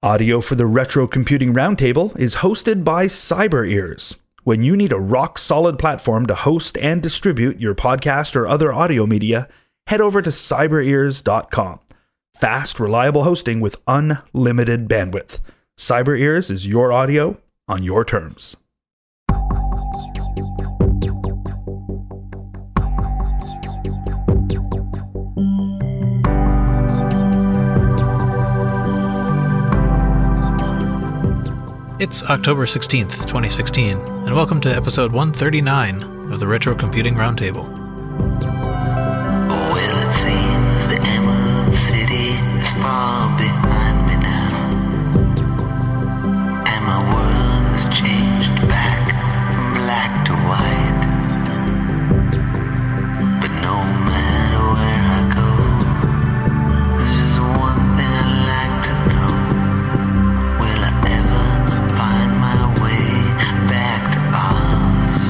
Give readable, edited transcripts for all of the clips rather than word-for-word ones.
Audio for the Retro Computing Roundtable is hosted by CyberEars. When you need a rock-solid platform to host and distribute your podcast or other audio media, head over to cyberears.com. Fast, reliable hosting with unlimited bandwidth. CyberEars is your audio on your terms. It's October 16th, 2016, and welcome to episode 139 of the Retro Computing Roundtable. Well, it seems the Emerald City is far behind me now, and my world has changed back from black to white. But no matter where I go, there's just one thing I'd like to know. Will I ever find my way back to Oz?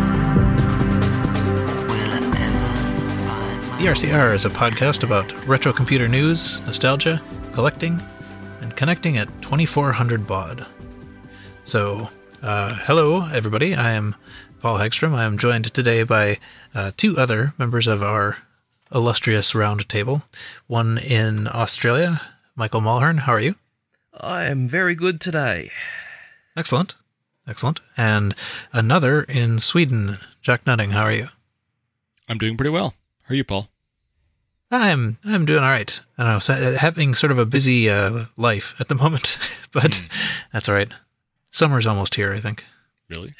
Will I ever find my The RCR is a podcast about retro computer news, nostalgia, collecting, and connecting at 2400 baud. So, hello everybody, I am Paul Hagstrom. I am joined today by two other members of our illustrious roundtable. One in Australia, Michael Mulhern, how are you? I am very good today. Excellent. Excellent. And another in Sweden, Jack Nutting, how are you? I'm doing pretty well. How are you, Paul? I'm doing all right. I don't know, having sort of a busy life at the moment, but that's all right. Summer's almost here, I think. Really?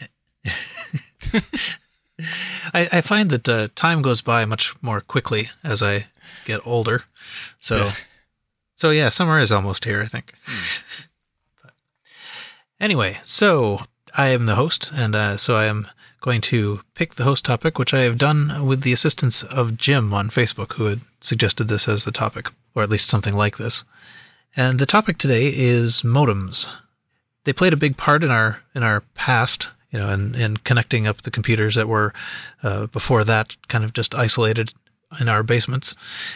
I find that time goes by much more quickly as I get older. So yeah, summer is almost here, I think. But anyway, so I am the host, and so I am going to pick the host topic, which I have done with the assistance of Jim on Facebook, who had suggested this as the topic, or at least something like this. And the topic today is modems. They played a big part in our past, you know, in connecting up the computers that were before that kind of just isolated in our basements.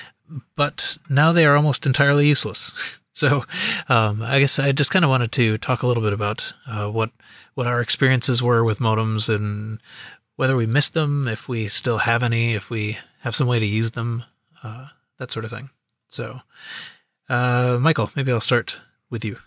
But now they are almost entirely useless. So I guess I just kind of wanted to talk a little bit about what our experiences were with modems and whether we missed them, if we still have any, if we have some way to use them, that sort of thing. So, Michael, maybe I'll start with you.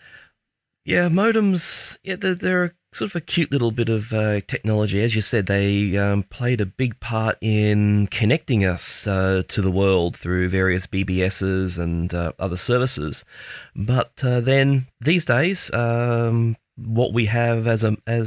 Yeah, modems, they're sort of a cute little bit of technology. As you said, they played a big part in connecting us to the world through various BBSs and other services. But then these days, what we have as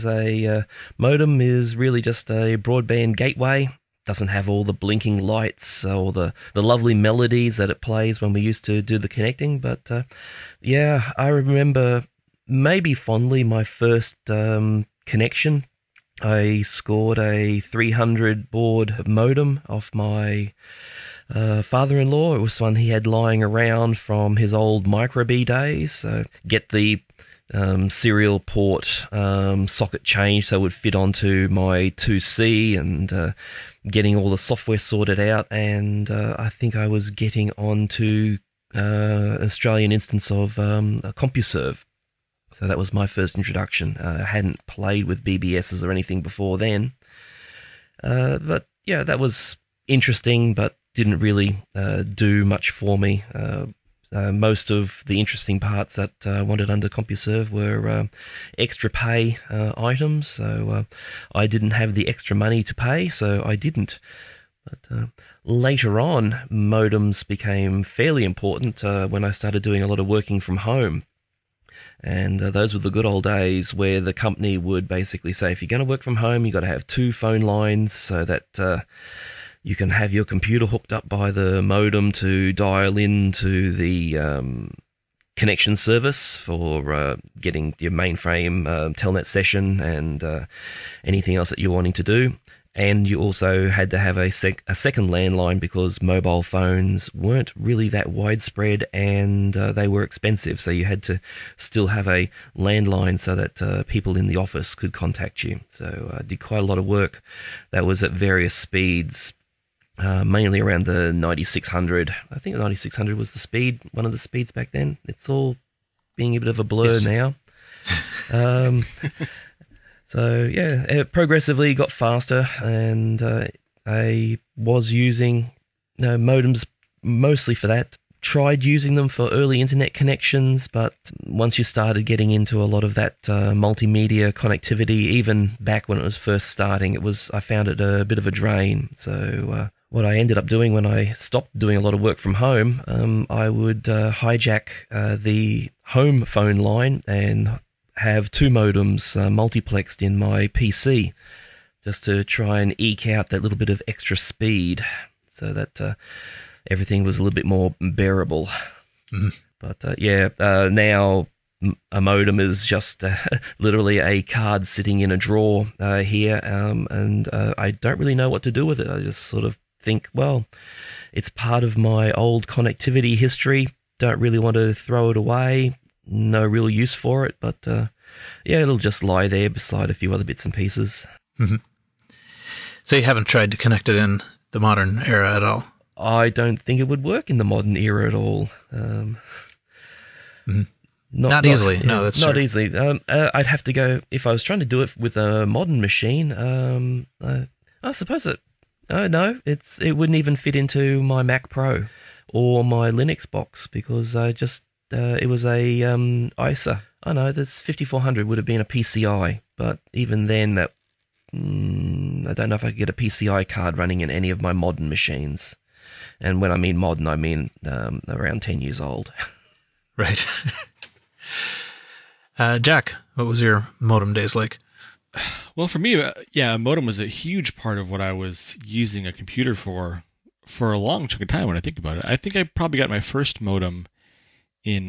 a modem is really just a broadband gateway. Doesn't have all the blinking lights or the lovely melodies that it plays when we used to do the connecting. But yeah, I remember maybe fondly my first connection. I scored a 300 baud modem off my father-in-law. It was one he had lying around from his old Micro-B days. Get the serial port socket changed so it would fit onto my 2C, and getting all the software sorted out, and I think I was getting onto an Australian instance of CompuServe. So that was my first introduction. I hadn't played with BBSs or anything before then. But yeah, that was interesting, but didn't really do much for me. Most of the interesting parts that I wanted under CompuServe were extra pay items. So I didn't have the extra money to pay, so I didn't. But later on, modems became fairly important when I started doing a lot of working from home. And those were the good old days where the company would basically say, if you're going to work from home, you've got to have two phone lines so that you can have your computer hooked up by the modem to dial into the connection service for getting your mainframe telnet session and anything else that you're wanting to do. And you also had to have a second landline because mobile phones weren't really that widespread, and they were expensive. So you had to still have a landline so that people in the office could contact you. So I did quite a lot of work that was at various speeds, mainly around the 9600. I think the 9600 was the speed, one of the speeds back then. It's all being a bit of a blur Yes. now. So yeah, it progressively got faster, and I was using modems mostly for that. Tried using them for early internet connections, but once you started getting into a lot of that multimedia connectivity, even back when it was first starting, I found it a bit of a drain. So what I ended up doing when I stopped doing a lot of work from home, I would hijack the home phone line and have two modems multiplexed in my PC, just to try and eke out that little bit of extra speed, so that everything was a little bit more bearable. Mhm. But now a modem is just literally a card sitting in a drawer here, and I don't really know what to do with it. I just sort of think, well, it's part of my old connectivity history. Don't really want to throw it away. No real use for it, but it'll just lie there beside a few other bits and pieces. So you haven't tried to connect it in the modern era at all? I don't think it would work in the modern era at all. Not easily. No, that's not true. easily. I'd have to go if I was trying to do it with a modern machine. I suppose it. No, it wouldn't even fit into my Mac Pro or my Linux box, because it was a ISA. I know this 5400 would have been a PCI, but even then, that I don't know if I could get a PCI card running in any of my modern machines. And when I mean modern, I mean around 10 years old. Right. Jack, what was your modem days like? Well, for me, a modem was a huge part of what I was using a computer for a long chunk of time when I think about it. I think I probably got my first modem in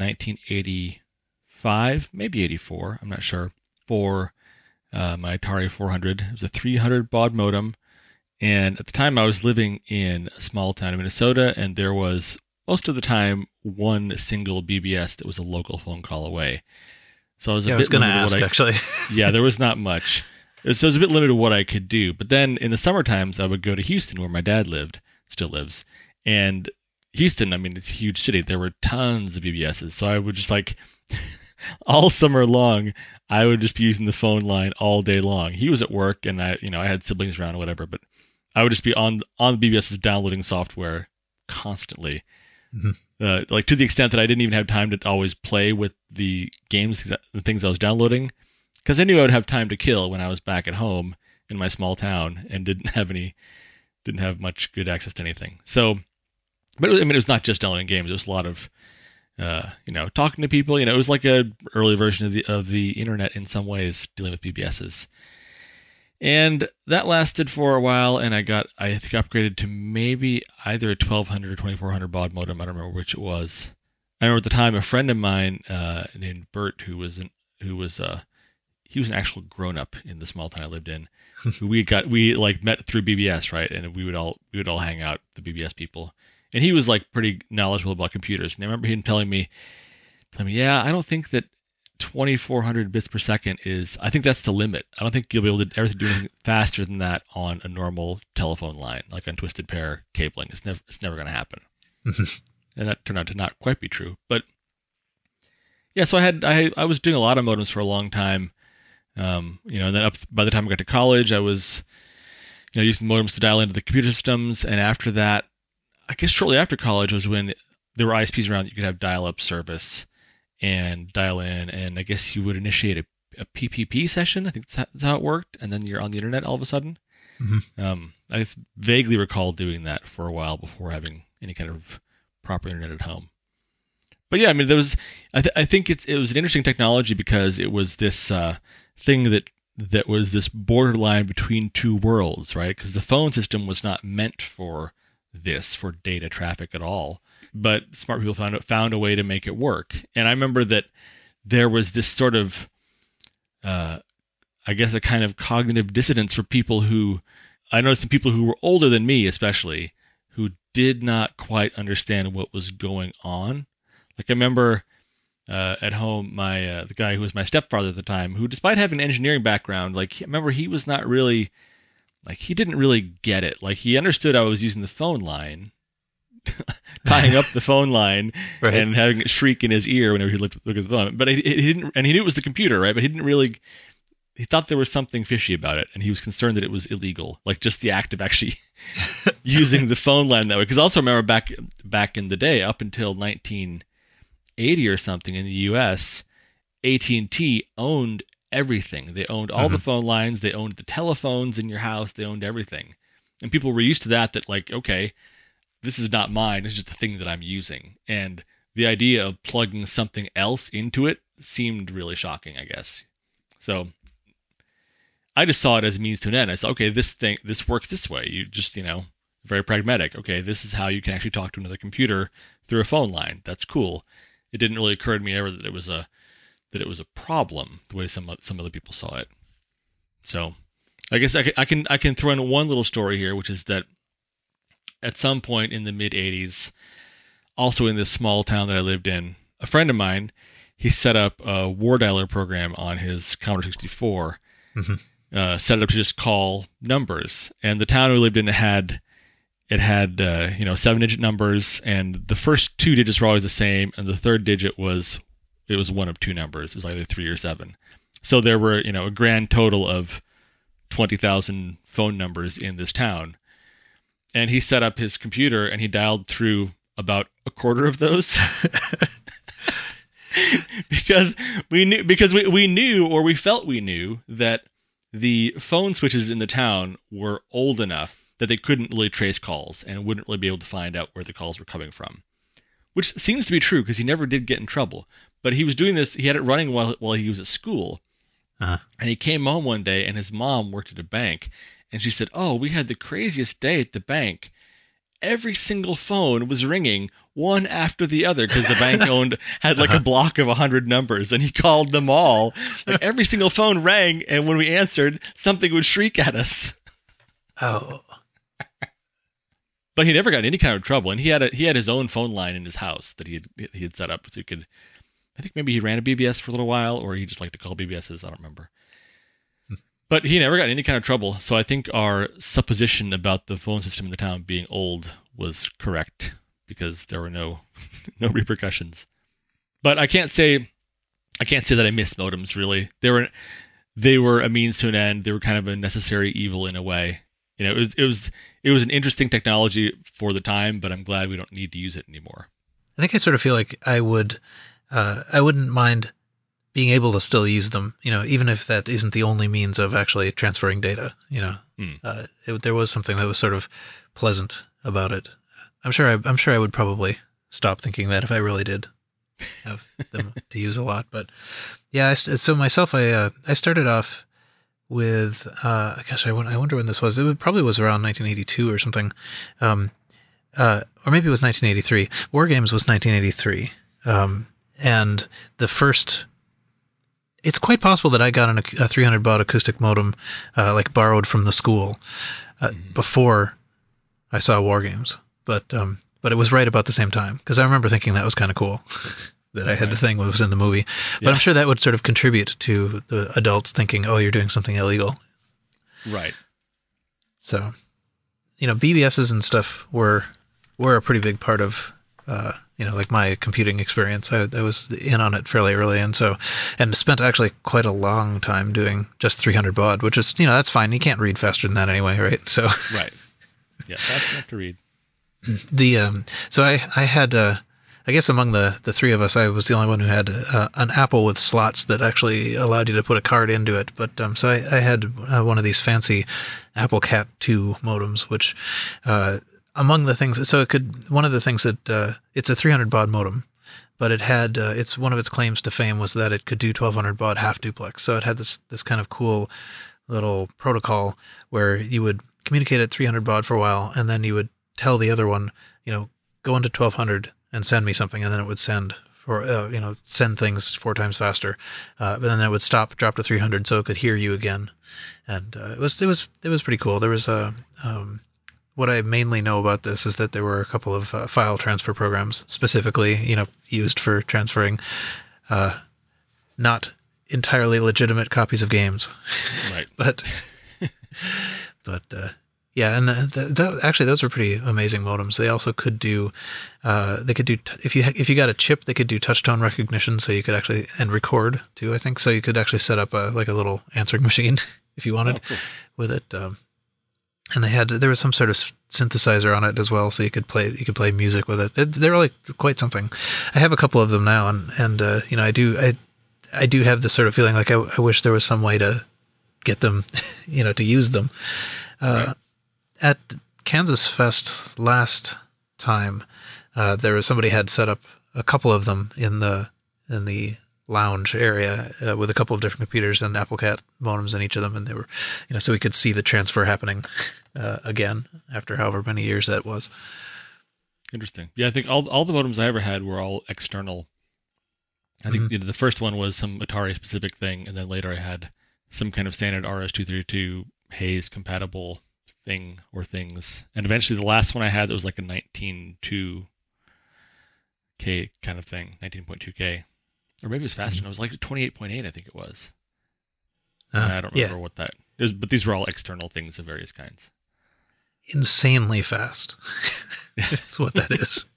1985, maybe 84, I'm not sure, for my Atari 400. It was a 300 baud modem, and at the time I was living in a small town in Minnesota, and there was, most of the time, one single BBS that was a local phone call away. So I was I was going to ask, actually. Yeah, there was not much. So it was a bit limited to what I could do. But then in the summer times, I would go to Houston, where my dad still lives. And Houston, I mean, it's a huge city. There were tons of BBSs. So I would just all summer long, I would just be using the phone line all day long. He was at work, and I had siblings around or whatever, but I would just be on the BBSs downloading software constantly. To the extent that I didn't even have time to always play with the games, the things I was downloading, because I knew I would have time to kill when I was back at home in my small town and didn't have much good access to anything. So, but it was not just downloading games. It was a lot of talking to people. It was like a early version of the internet in some ways, dealing with BBSs. And that lasted for a while, and I think upgraded to maybe either a 1200 or 2400 baud modem. I don't remember which it was. I remember at the time a friend of mine named Bert, he was an actual grown-up in the small town I lived in. we met through BBS, right? And we would all hang out, the BBS people. And he was pretty knowledgeable about computers. And I remember him telling me, yeah, I don't think that 2400 bits per second I think that's the limit. I don't think you'll be able to ever do anything faster than that on a normal telephone line, like on twisted pair cabling. It's never going to happen. And that turned out to not quite be true. But yeah, so I was doing a lot of modems for a long time. And then by the time I got to college, I was using modems to dial into the computer systems. And after that, I guess shortly after college was when there were ISPs around that you could have dial-up service and dial in, and I guess you would initiate a PPP session. I think that's how it worked, and then you're on the internet all of a sudden. I vaguely recall doing that for a while before having any kind of proper internet at home. But yeah, I mean, there was. I think it was an interesting technology because it was this thing that was this borderline between two worlds, right? Because the phone system was not meant for data traffic at all. But smart people found a way to make it work. And I remember that there was this sort of, I guess, a kind of cognitive dissonance for people who, I noticed some people who were older than me especially, who did not quite understand what was going on. I remember at home, the guy who was my stepfather at the time, who despite having an engineering background, I remember he was not really, he didn't really get it. He understood I was using the phone line, tying up the phone line Right. and having it shriek in his ear whenever he looked at the phone. But he didn't, and he knew it was the computer, right? But he didn't really. He thought there was something fishy about it, and he was concerned that it was illegal, like just the act of actually using the phone line that way. Because also remember back in the day, up until 1980 or something in the U.S., AT&T owned everything. They owned all the phone lines. They owned the telephones in your house. They owned everything. And people were used to that, like, okay, this is not mine. It's just a thing that I'm using. And the idea of plugging something else into it seemed really shocking, I guess. So I just saw it as a means to an end. I said, okay, this works this way. You just, very pragmatic. Okay, this is how you can actually talk to another computer through a phone line. That's cool. It didn't really occur to me ever that it was a problem the way some other people saw it. So I guess I can throw in one little story here, which is that at some point in the mid 80s, also in this small town that I lived in, a friend of mine, he set up a war dialer program on his Commodore 64. Set it up to just call numbers, and the town we lived in had 7-digit numbers, and the first 2 digits were always the same, and the third digit was one of 2 numbers. It was either 3 or 7. So there were a grand total of 20,000 phone numbers in this town, and he set up his computer and he dialed through about a quarter of those. because we knew, or we felt we knew, that the phone switches in the town were old enough that they couldn't really trace calls and wouldn't really be able to find out where the calls were coming from. Which seems to be true because he never did get in trouble. But he was doing this, he had it running while he was at school. And he came home one day and his mom worked at a bank. And she said, "Oh, we had the craziest day at the bank. Every single phone was ringing one after the other because the bank had like a block of 100 numbers, and he called them all. Like every single phone rang, and when we answered, something would shriek at us." Oh. But he never got in any kind of trouble, and he had his own phone line in his house that he had set up so he could. I think maybe he ran a BBS for a little while, or he just liked to call BBSs. I don't remember. But he never got in any kind of trouble, so I think our supposition about the phone system in the town being old was correct because there were no repercussions. But I can't say that I miss modems really. They were a means to an end. They were kind of a necessary evil in a way. It was an interesting technology for the time, but I'm glad we don't need to use it anymore. I think I sort of feel like I wouldn't mind being able to still use them, even if that isn't the only means of actually transferring data. There was something that was sort of pleasant about it. I'm sure I would probably stop thinking that if I really did have them to use a lot. But yeah, so myself, I started off with I wonder when this was. Probably was around 1982 or something, or maybe it was 1983. War Games was 1983, and the first. It's quite possible that I got a 300 baud acoustic modem, borrowed from the school, before I saw War Games. But it was right about the same time, because I remember thinking that was kind of cool, that I had the thing that was in the movie. But I'm sure that would sort of contribute to the adults thinking, oh, you're doing something illegal. Right. So, BBSs and stuff were a pretty big part of my computing experience. I was in on it fairly early, and spent actually quite a long time doing just 300 baud, which is, that's fine. You can't read faster than that anyway, right? So right. Yeah, that's enough to read. So I had, I guess among the three of us, I was the only one who had an Apple with slots that actually allowed you to put a card into it. But so I had one of these fancy Apple Cat 2 modems, which among the things, so one of the things that it's a 300 baud modem, but it had it's one of its claims to fame was that it could do 1200 baud half duplex. So it had this kind of cool little protocol where you would communicate at 300 baud for a while, and then you would tell the other one, go into 1200 and send me something, and then it would send things 4 times faster. But then it would stop, drop to 300, so it could hear you again, and it was pretty cool. There was what I mainly know about this is that there were a couple of file transfer programs specifically, used for transferring not entirely legitimate copies of games. Right. but Yeah, and actually those were pretty amazing modems. They also could do, if you got a chip, they could do touch tone recognition, so you could actually and record too. I think so. You could actually set up a little answering machine if you wanted with it. And there was some sort of synthesizer on it as well, so you could play music with it. They were like quite something. I have a couple of them now, and I do have this sort of feeling like I wish there was some way to get them, to use them. Right. At Kansas Fest last time, there was somebody had set up a couple of them in the lounge area with a couple of different computers and AppleCat modems in each of them, and they were, so we could see the transfer happening again after however many years that was. Interesting. Yeah, I think all the modems I ever had were all external. I think the first one was some Atari specific thing, and then later I had some kind of standard RS-232 Hayes compatible thing or things. And eventually the last one I had, it was like a 19.2K kind of thing, 19.2K. Or maybe it was faster. It was like 28.8, I think it was. I don't remember what that is, but these were all external things of various kinds. Insanely fast. That's what that is.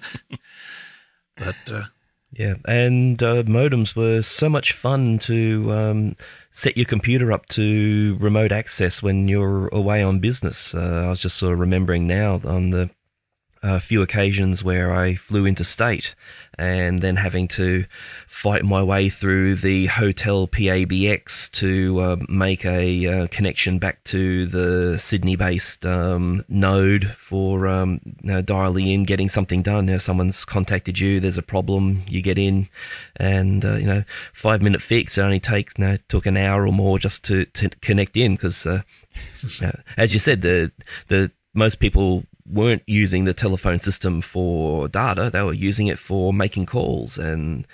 But yeah, and modems were so much fun to set your computer up to remote access when you're away on business. I was just sort of remembering now on the few occasions where I flew interstate and then having to fight my way through the hotel PABX to make a connection back to the Sydney-based node for dialing in, getting something done. Someone's contacted you, there's a problem, you get in, and 5-minute fix. It only took an hour or more just to connect in because, as you said, the most people weren't using the telephone system for data. They were using it for making calls, and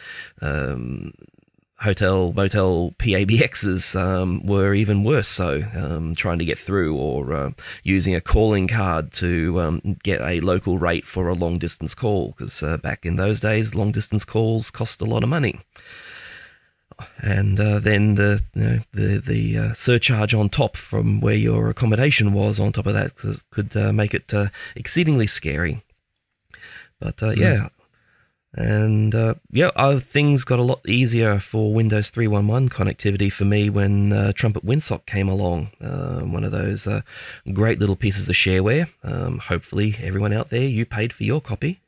hotel, motel PABXs were even worse so, trying to get through, or using a calling card to get a local rate for a long-distance call, because back in those days, long-distance calls cost a lot of money. And then the surcharge on top from where your accommodation was on top of that could make it exceedingly scary. But things got a lot easier for Windows 3.1.1 connectivity for me when Trumpet WinSock came along. One of those great little pieces of shareware. Hopefully everyone out there, you paid for your copy.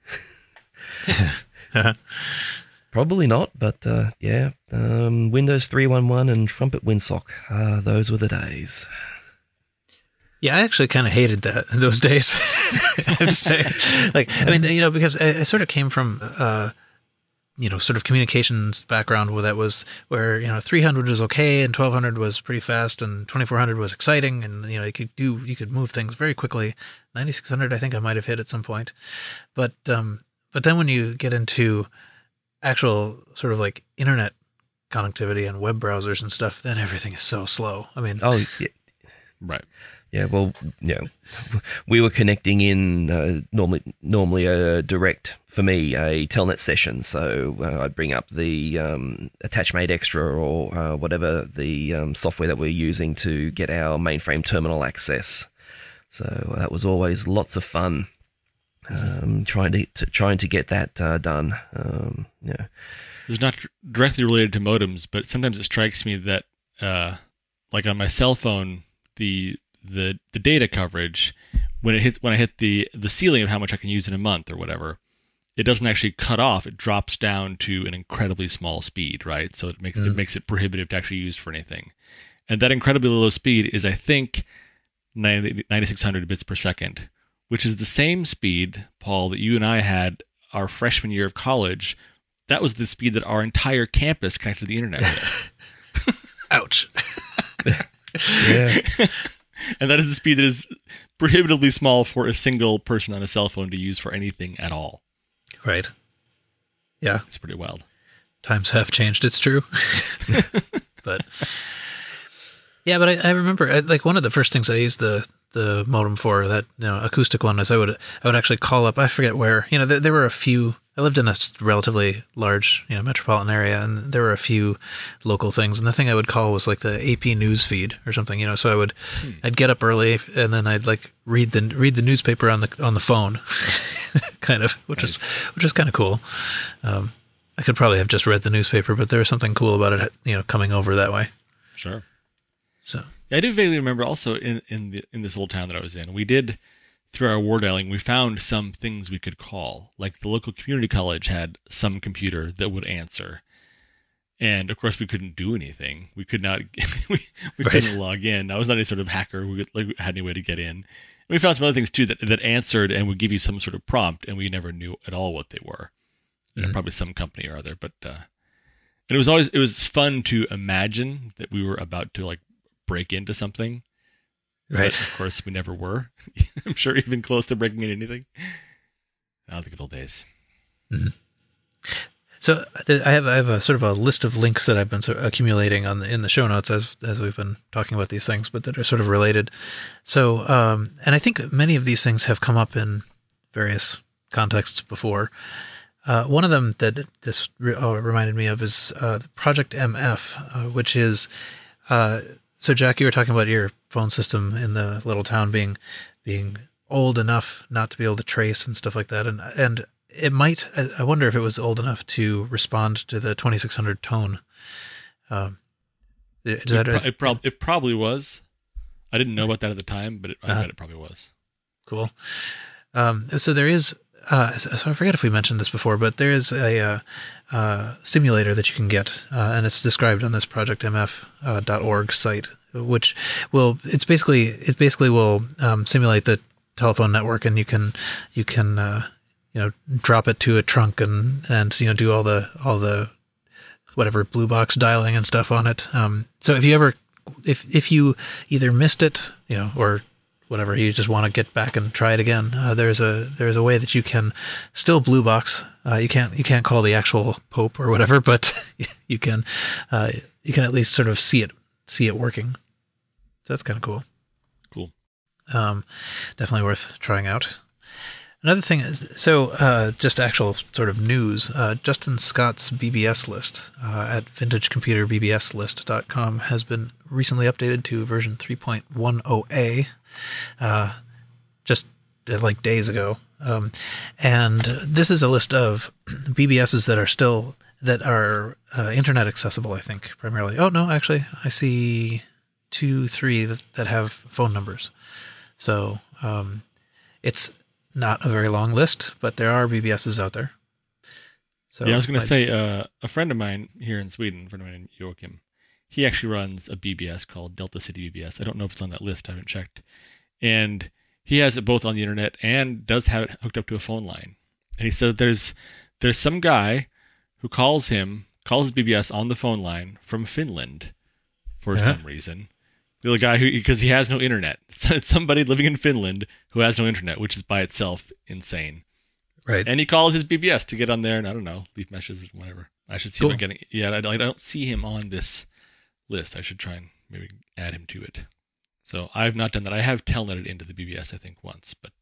Probably not, but Windows 3.1.1 and Trumpet WinSock, those were the days. Yeah, I actually kind of hated those days. I have to say, because I sort of came from, sort of communications background where 300 was okay and 1200 was pretty fast and 2400 was exciting, and you could move things very quickly. 9600 I think I might have hit at some point, but then when you get into actual sort of like internet connectivity and web browsers and stuff, then everything is so slow. I mean, right. Yeah, well, we were connecting in normally a direct, for me, a telnet session. So I'd bring up the AttachMate Extra or whatever the software that we're using to get our mainframe terminal access. So that was always lots of fun. Trying to get that done. It's not directly related to modems, but sometimes it strikes me that, like on my cell phone, the data coverage, when I hit the ceiling of how much I can use in a month or whatever, it doesn't actually cut off. It drops down to an incredibly small speed, right? So it makes it prohibitive to actually use for anything. And that incredibly low speed is, I think, 9600 bits per second. Which is the same speed, Paul, that you and I had our freshman year of college. That was the speed that our entire campus connected to the internet with. Ouch. Yeah. And that is the speed that is prohibitively small for a single person on a cell phone to use for anything at all. Right. Yeah. It's pretty wild. Times have changed, it's true. But I remember, like, one of the first things I used the modem for, that acoustic one, is I would actually call up, I forget where, there were a few I lived in a relatively large, metropolitan area, and there were a few local things. And the thing I would call was like the AP news feed or something, So I'd get up early, and then I'd like read the newspaper on the phone, kind of, which is kind of cool. I could probably have just read the newspaper, but there was something cool about it, coming over that way. Sure. So I do vaguely remember also in this old town that I was in, we did, through our war dialing, we found some things we could call. Like the local community college had some computer that would answer. And of course we couldn't do anything. We could not, we couldn't log in. I was not any sort of hacker who had any way to get in. And we found some other things too that answered and would give you some sort of prompt, and we never knew at all what they were. Probably some company or other, but and it was fun to imagine that we were about to like break into something. Right. But of course, we never were. I'm sure even close to breaking into anything. Oh, the good old days. Mm-hmm. So I have a sort of a list of links that I've been sort of accumulating in the show notes as we've been talking about these things, but that are sort of related. So and I think many of these things have come up in various contexts before. One of them that this reminded me of is Project MF, which is so Jack, you were talking about your phone system in the little town being old enough not to be able to trace and stuff like that, and it might. I wonder if it was old enough to respond to the 2600 tone. It probably was. I didn't know about that at the time, but I bet it probably was. Cool. So there is. So I forget if we mentioned this before, but there is a simulator that you can get, and it's described on this projectmf.org site, which will basically will simulate the telephone network, and you can drop it to a trunk and do all the whatever blue box dialing and stuff on it. So if you either missed it, or whatever, you just want to get back and try it again, there's a way that you can still blue box. You can't call the actual Pope or whatever, but you can at least sort of see it working. So that's kind of cool. Cool. Definitely worth trying out. Another thing is, just actual sort of news, Justin Scott's BBS list at vintagecomputerbbslist.com has been recently updated to version 3.10a, just like days ago. And this is a list of BBSs that are internet accessible, I think, primarily. Oh, no, actually, I see 3 that have phone numbers. So it's not a very long list, but there are BBSs out there. So yeah, I was going to say, a friend of mine here in Sweden, a friend of mine, Joachim, he actually runs a BBS called Delta City BBS. I don't know if it's on that list. I haven't checked. And he has it both on the internet and does have it hooked up to a phone line. And he said there's some guy who calls his BBS on the phone line from Finland for some reason. The guy because he has no internet. It's somebody living in Finland who has no internet, which is by itself insane. Right. And he calls his BBS to get on there and, I don't know, leave messages, whatever. I should see if I'm getting... Yeah, I don't see him on this list. I should try and maybe add him to it. So I've not done that. I have telnetted into the BBS, I think, once, but...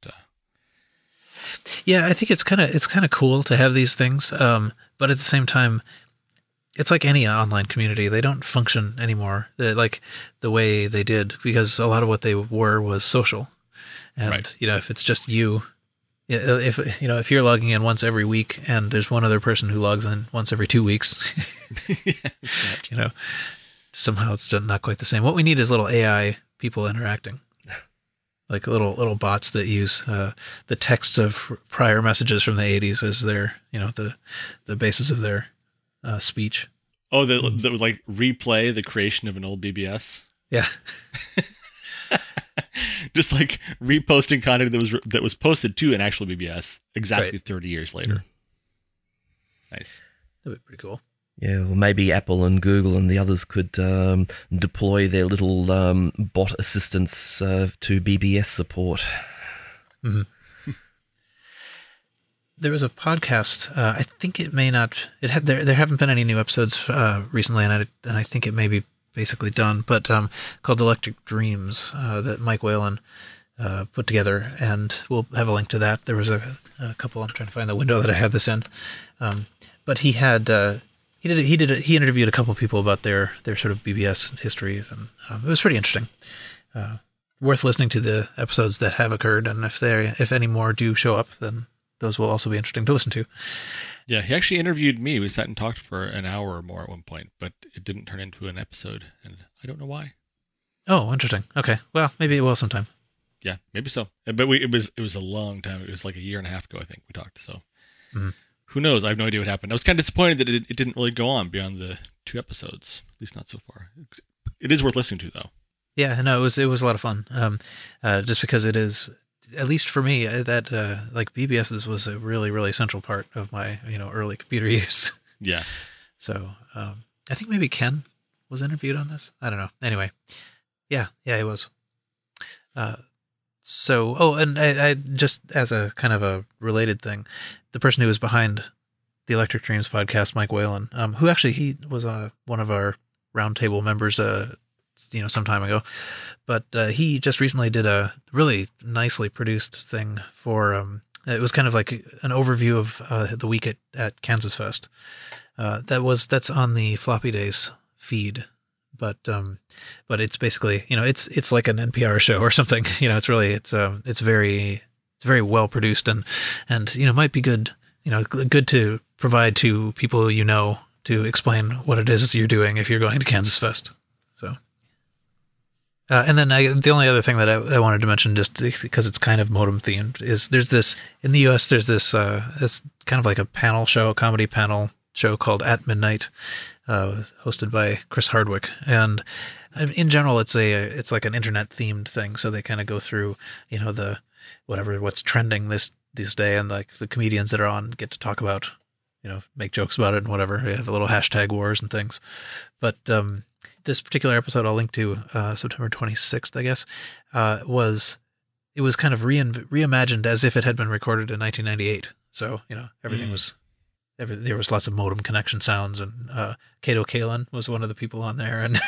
Yeah, I think it's kind of cool to have these things, but at the same time, it's like any online community. They don't function anymore like the way they did, because a lot of what they were was social. And, right. If it's just you, if you're logging in once every week and there's one other person who logs in once every 2 weeks, somehow it's not quite the same. What we need is little AI people interacting. Like little bots that use the texts of prior messages from the 80s as their, the basis of their speech. Oh, that would like replay the creation of an old BBS? Yeah. Just like reposting content that was posted to an actual BBS exactly 30 years later. Nice. That'd be pretty cool. Yeah, well, maybe Apple and Google and the others could deploy their little bot assistants to BBS support. Mm-hmm. There was a podcast. I think it may not. There haven't been any new episodes recently, and I think it may be basically done. But called Electric Dreams that Mike Whalen put together, and we'll have a link to that. There was a couple. I'm trying to find the window that I have this in, but he had he interviewed a couple people about their sort of BBS histories, and it was pretty interesting. Worth listening to the episodes that have occurred, and if any more do show up, then those will also be interesting to listen to. Yeah, he actually interviewed me. We sat and talked for an hour or more at one point, but it didn't turn into an episode, and I don't know why. Oh, interesting. Okay, well, maybe it will sometime. Yeah, maybe so. But it was a long time. It was like a year and a half ago, I think, we talked. So who knows? I have no idea what happened. I was kind of disappointed that it didn't really go on beyond the 2 episodes, at least not so far. It is worth listening to, though. Yeah, no, it was a lot of fun. Just because it is, at least for me, that like BBS was a really, really central part of my early computer use. Yeah. So I think maybe Ken was interviewed on this. I don't know. Anyway, yeah, he was. And I just as a kind of a related thing, the person who was behind the Electric Dreams podcast, Mike Whalen, who actually he was one of our roundtable members, some time ago, but he just recently did a really nicely produced thing for it was kind of like an overview of the week at Kansas Fest. That's on the Floppy Days feed. But it's basically it's like an NPR show or something. It's very well produced and might be good good to provide to people to explain what it is you're doing if you're going to Kansas Fest. So and then the only other thing that I wanted to mention, just because it's kind of modem themed, is there's this in the U.S. There's this it's kind of like a comedy panel show called At Midnight, hosted by Chris Hardwick, and in general it's like an internet themed thing. So they kind of go through what's trending this day, and like the comedians that are on get to talk about make jokes about it and whatever. They have a little hashtag wars and things. But this particular episode I'll link to, September 26th, I guess, was kind of reimagined as if it had been recorded in 1998. So everything was. There was lots of modem connection sounds, and Kato Kalin was one of the people on there, and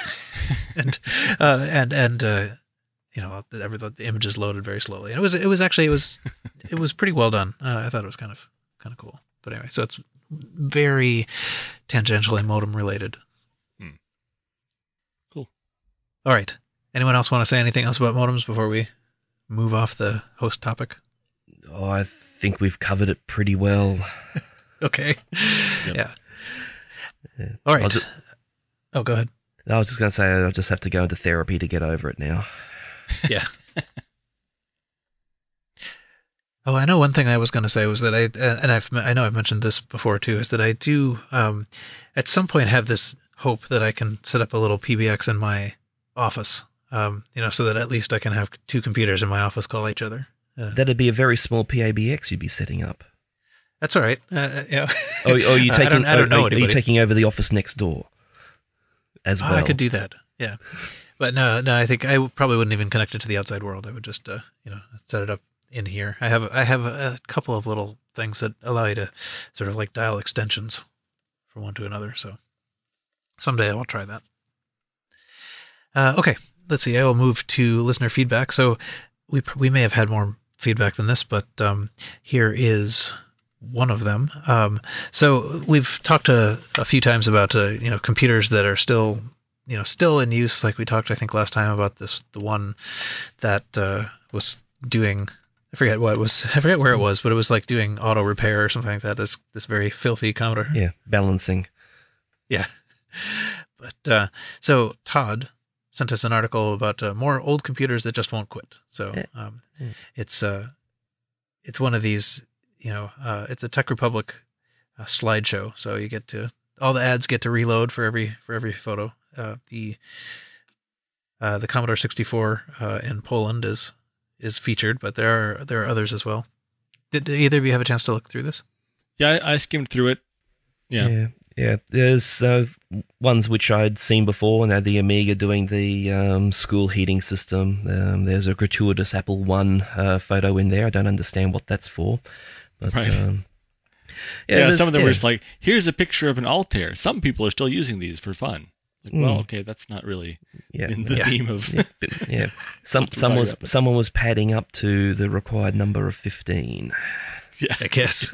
the images loaded very slowly, and it was pretty well done. I thought it was kind of cool. But anyway, so it's very tangentially modem related. Cool. All right. Anyone else want to say anything else about modems before we move off the host topic? Oh, I think we've covered it pretty well. Okay. Yep. Yeah. All right. Go ahead. I was just going to say I'll just have to go into therapy to get over it now. Yeah. Oh, I know one thing I was going to say was that I know I've mentioned this before too, is that I do at some point have this hope that I can set up a little PBX in my office, so that at least I can have 2 computers in my office call each other. That'd be a very small PABX you'd be setting up. That's all right. Are you taking? I don't know Are you taking over the office next door as well? I could do that. Yeah, but no. I think I probably wouldn't even connect it to the outside world. I would just set it up in here. I have a couple of little things that allow you to sort of like dial extensions from one to another. So someday I will try that. Okay, let's see. I will move to listener feedback. So we may have had more feedback than this, but here is one of them. So we've talked a few times about computers that are still in use. Like we talked, I think last time about the one that was doing. I forget where it was, but it was like doing auto repair or something like that. This very filthy Commodore. Yeah, balancing. Yeah, but so Todd sent us an article about more old computers that just won't quit. So it's one of these. It's a Tech Republic slideshow, so you get to all the ads get to reload for every photo. The Commodore 64 in Poland is featured, but there are others as well. Did either of you have a chance to look through this? Yeah, I skimmed through it. Yeah. There's ones which I'd seen before, and had the Amiga doing the school heating system. There's a gratuitous Apple I photo in there. I don't understand what that's for. But, right. Some of them were just like, here's a picture of an Altair. Some people are still using these for fun. Like, well, okay, that's not really Yeah. in the Yeah. theme of. Yeah. Someone was padding up to the required number of 15. Yeah, I guess.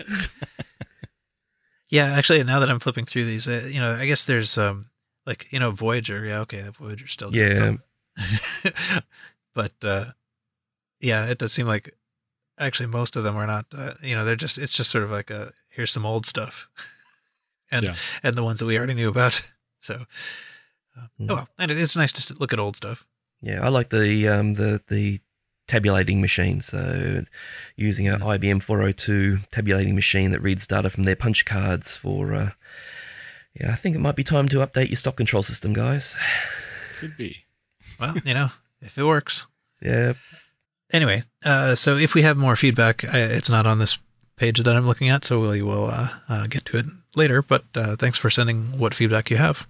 Yeah, actually, now that I'm flipping through these, I guess there's Voyager. Yeah, okay, Voyager's still doing Yeah. something. But yeah, it does seem like actually most of them are not. It's just sort of like here's some old stuff, and Yeah. and the ones that we already knew about. So, Mm. oh well, and it's nice to look at old stuff. Yeah, I like the tabulating machine. So using an IBM 402 tabulating machine that reads data from their punch cards for. Yeah, I think it might be time to update your stock control system, guys. Could be. Well, if it works. Yeah. Anyway, so if we have more feedback, it's not on this page that I'm looking at, so we will get to it later. But thanks for sending what feedback you have.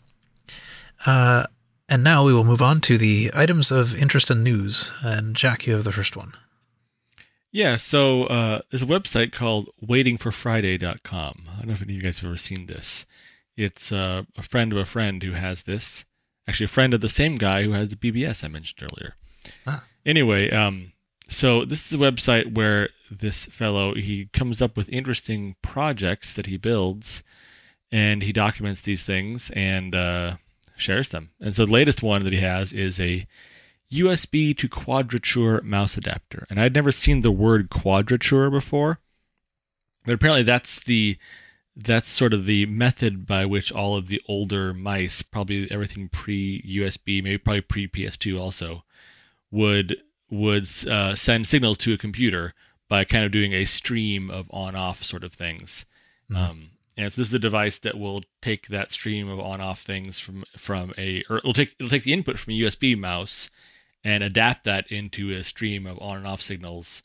And now we will move on to the items of interest and news. And Jack, you have the first one. Yeah, so there's a website called waitingforfriday.com. I don't know if any of you guys have ever seen this. It's a friend of a friend who has this. Actually, a friend of the same guy who has the BBS I mentioned earlier. Ah. Anyway, so this is a website where this fellow, he comes up with interesting projects that he builds, and he documents these things and shares them. And so the latest one that he has is a USB to quadrature mouse adapter. And I'd never seen the word quadrature before, but apparently that's sort of the method by which all of the older mice, probably everything pre-USB, maybe probably pre-PS2 also, would send signals to a computer by kind of doing a stream of on-off sort of things. Mm-hmm. And so this is a device that will take that stream of on-off things it'll take the input from a USB mouse and adapt that into a stream of on and off signals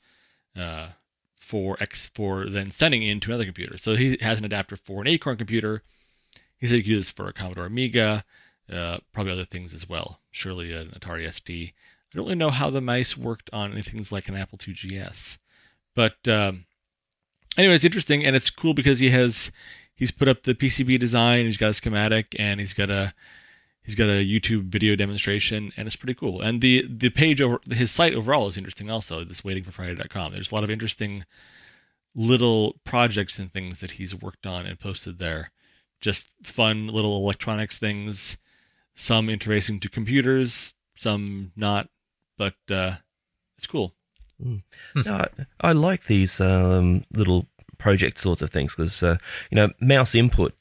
for then sending into another computer. So he has an adapter for an Acorn computer. He said he could use this for a Commodore Amiga, probably other things as well. Surely an Atari ST. I don't really know how the mice worked on anything like an Apple II GS. But anyway, it's interesting, and it's cool because he's put up the PCB design, he's got a schematic, and he's got a YouTube video demonstration, and it's pretty cool. And the page over his site overall is interesting also, this waitingforfriday.com. There's a lot of interesting little projects and things that he's worked on and posted there. Just fun little electronics things, some interfacing to computers, some not, but it's cool. No, I like these little project sorts of things because mouse input.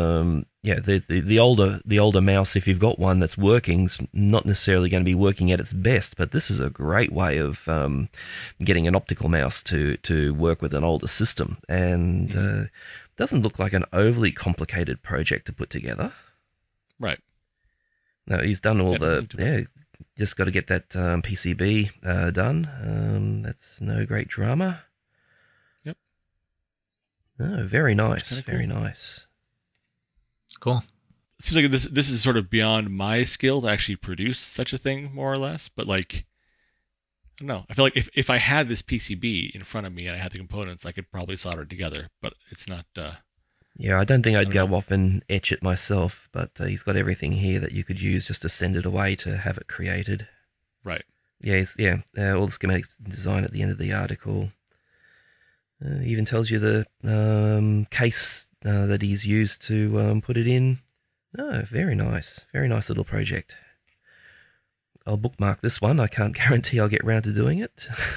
The older mouse, if you've got one that's working, is not necessarily going to be working at its best. But this is a great way of getting an optical mouse to work with an older system, and doesn't look like an overly complicated project to put together. Right. No, he's done all just got to get that PCB done. That's no great drama. Yep. No, very nice. Cool. Very nice. Cool. It seems like this is sort of beyond my skill to actually produce such a thing, more or less. But like, I don't know. I feel like if I had this PCB in front of me and I had the components, I could probably solder it together. But it's not. Yeah, I don't think I'd go off and etch it myself, but he's got everything here that you could use just to send it away to have it created. Right. Yeah, all the schematic design at the end of the article. Even tells you the case that he's used to put it in. Oh, very nice. Very nice little project. I'll bookmark this one. I can't guarantee I'll get round to doing it.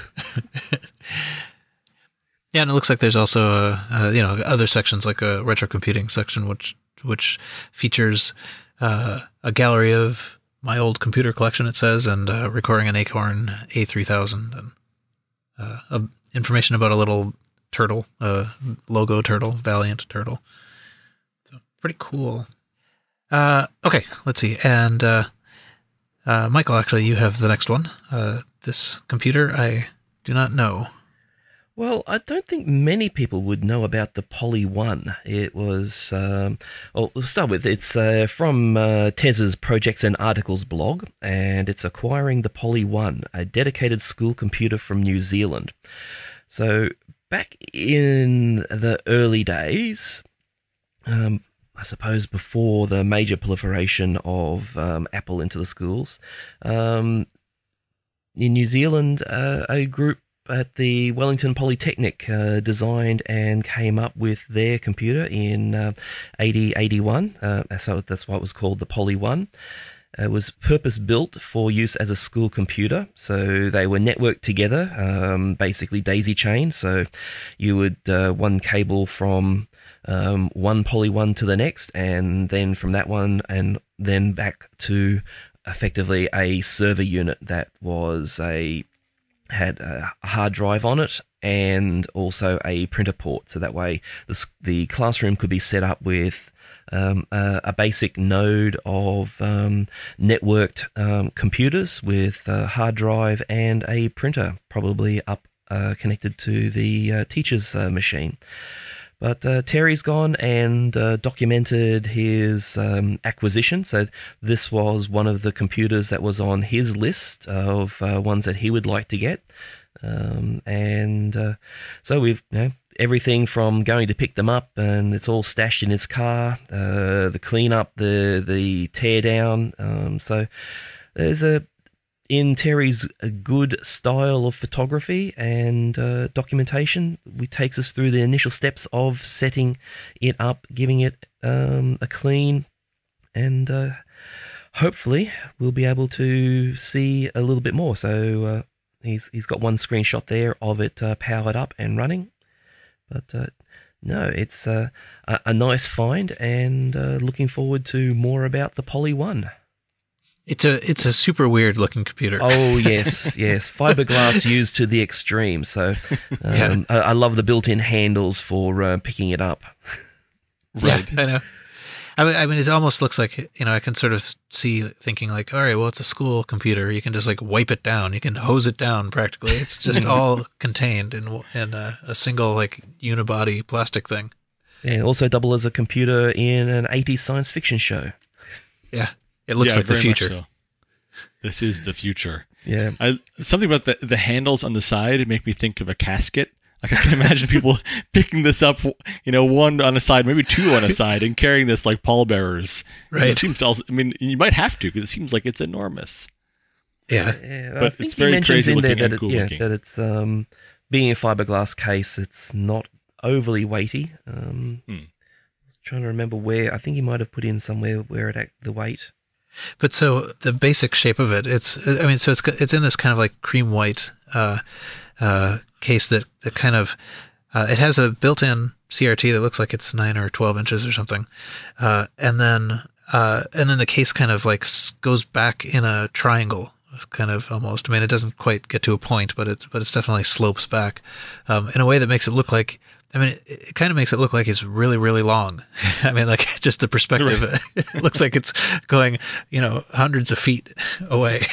Yeah, and it looks like there's also other sections like a retro computing section, which features a gallery of my old computer collection. It says, and recording an Acorn A3000, and information about a little turtle, logo turtle, Valiant turtle. So pretty cool. Okay, let's see. And Michael, actually, you have the next one. This computer I do not know. Well, I don't think many people would know about the Poly 1. It was, we'll start with, it's from Tez's Projects and Articles blog, and it's acquiring the Poly 1, a dedicated school computer from New Zealand. So, back in the early days, I suppose before the major proliferation of Apple into the schools. In New Zealand, a group at the Wellington Polytechnic designed and came up with their computer in 81. So that's why it was called the Poly 1. It was purpose-built for use as a school computer, so they were networked together, basically daisy chain. So you would one cable from one Poly 1 to the next, and then from that one, and then back to effectively a server unit that had a hard drive on it and also a printer port. So that way the classroom could be set up with a basic node of networked computers with a hard drive and a printer, probably up connected to the teacher's machine. But Terry's gone and documented his acquisition. So this was one of the computers that was on his list of ones that he would like to get. So we've everything from going to pick them up, and it's all stashed in his car, the cleanup, the tear down. So there's in Terry's good style of photography and documentation, he takes us through the initial steps of setting it up, giving it a clean, and hopefully we'll be able to see a little bit more. So he's got one screenshot there of it powered up and running. But no, it's a nice find, and looking forward to more about the Poly 1. It's a super weird looking computer. Oh yes, yes, fiberglass used to the extreme. So I love the built-in handles for picking it up. Right, yeah, I know. I mean, it almost looks like, I can sort of see thinking like, all right, well, it's a school computer. You can just like wipe it down. You can hose it down practically. It's just all contained in a single like unibody plastic thing. And also double as a computer in an 80s science fiction show. Yeah, it looks like the future. So. This is the future. Yeah. Something about the handles on the side make me think of a casket. Like I can imagine people picking this up, one on a side, maybe two on a side, and carrying this like pallbearers. Right. It seems also, you might have to, because it seems like it's enormous. Yeah. But it's very crazy looking and cool looking. That it's being a fiberglass case, it's not overly weighty. I was trying to remember where. I think he might have put in somewhere where it the weight. But so the basic shape of it, it's in this kind of like cream white case that kind of it has a built-in CRT that looks like it's 9 or 12 inches or something, and then the case kind of like goes back in a triangle, kind of almost. I mean, it doesn't quite get to a point, but it's definitely slopes back in a way that makes it look like. I mean, it kind of makes it look like it's really, really long. I mean, like just the perspective, right. It looks like it's going, hundreds of feet away.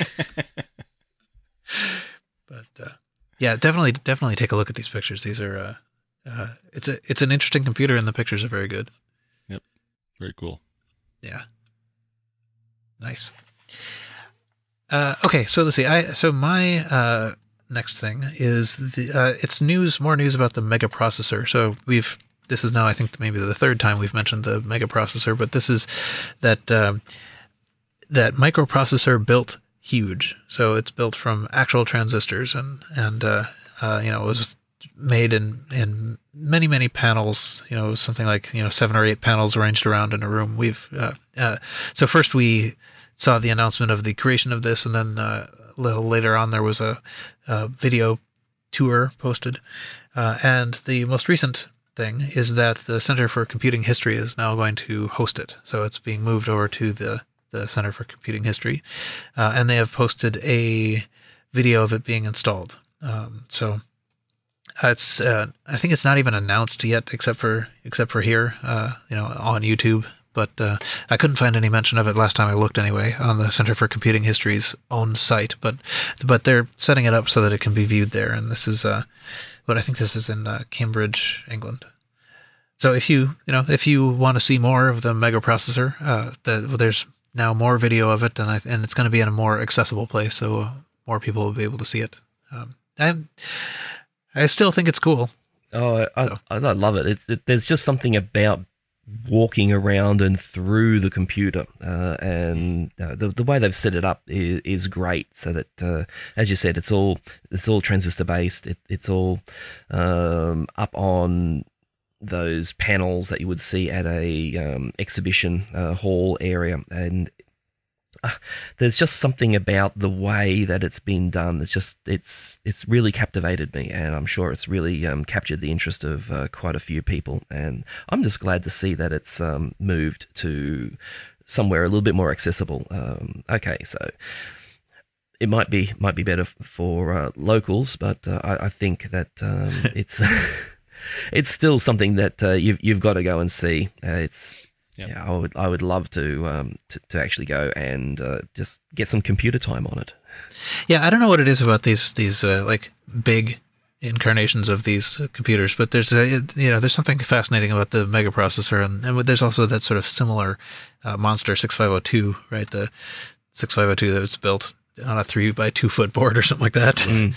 But yeah, definitely take a look at these pictures. These are, it's an interesting computer, and the pictures are very good. Yep, very cool. Yeah, nice. Okay, so let's see. My next thing is it's more news about the mega processor. So this is now, I think, maybe the third time we've mentioned the mega processor, but this is that microprocessor built huge. So it's built from actual transistors, and it was made in many, many panels, something like 7 or 8 panels arranged around in a room. So first we saw the announcement of the creation of this, and then a little later on there was a video tour posted, and the most recent thing is that the Center for Computing History is now going to host it. So it's being moved over to the Center for Computing History, and they have posted a video of it being installed. So it's I think it's not even announced yet, except for here, on YouTube. But I couldn't find any mention of it last time I looked anyway on the Center for Computing History's own site. But they're setting it up so that it can be viewed there. And this is but I think this is in Cambridge, England. So if you want to see more of the mega processor, there's now more video of it, and it's going to be in a more accessible place, so more people will be able to see it. I still think it's cool. Oh, I love it. There's just something about walking around and through the computer, and the way they've set it up is great. So that, as you said, it's all transistor based. It's all up on those panels that you would see at a exhibition hall area, and there's just something about the way that it's been done. It's really captivated me, and I'm sure it's really captured the interest of quite a few people. And I'm just glad to see that it's moved to somewhere a little bit more accessible. Okay, so it might be better for locals, but I think that it's it's still something that you've got to go and see. Yep. Yeah, I would love to actually go and just get some computer time on it. Yeah, I don't know what it is about these like big incarnations of these computers, but there's there's something fascinating about the mega processor, and there's also that sort of similar monster 6502, right? The 6502 that was built on a 3x2 foot board or something like that.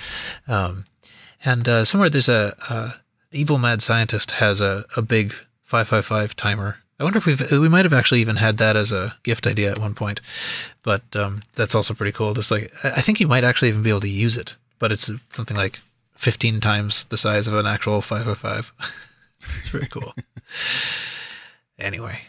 And somewhere there's a Evil Mad Scientist has a big 555 timer. I wonder if we might have actually even had that as a gift idea at one point, but that's also pretty cool. Just like I think you might actually even be able to use it, but it's something like 15 times the size of an actual 505. It's pretty cool. Anyway,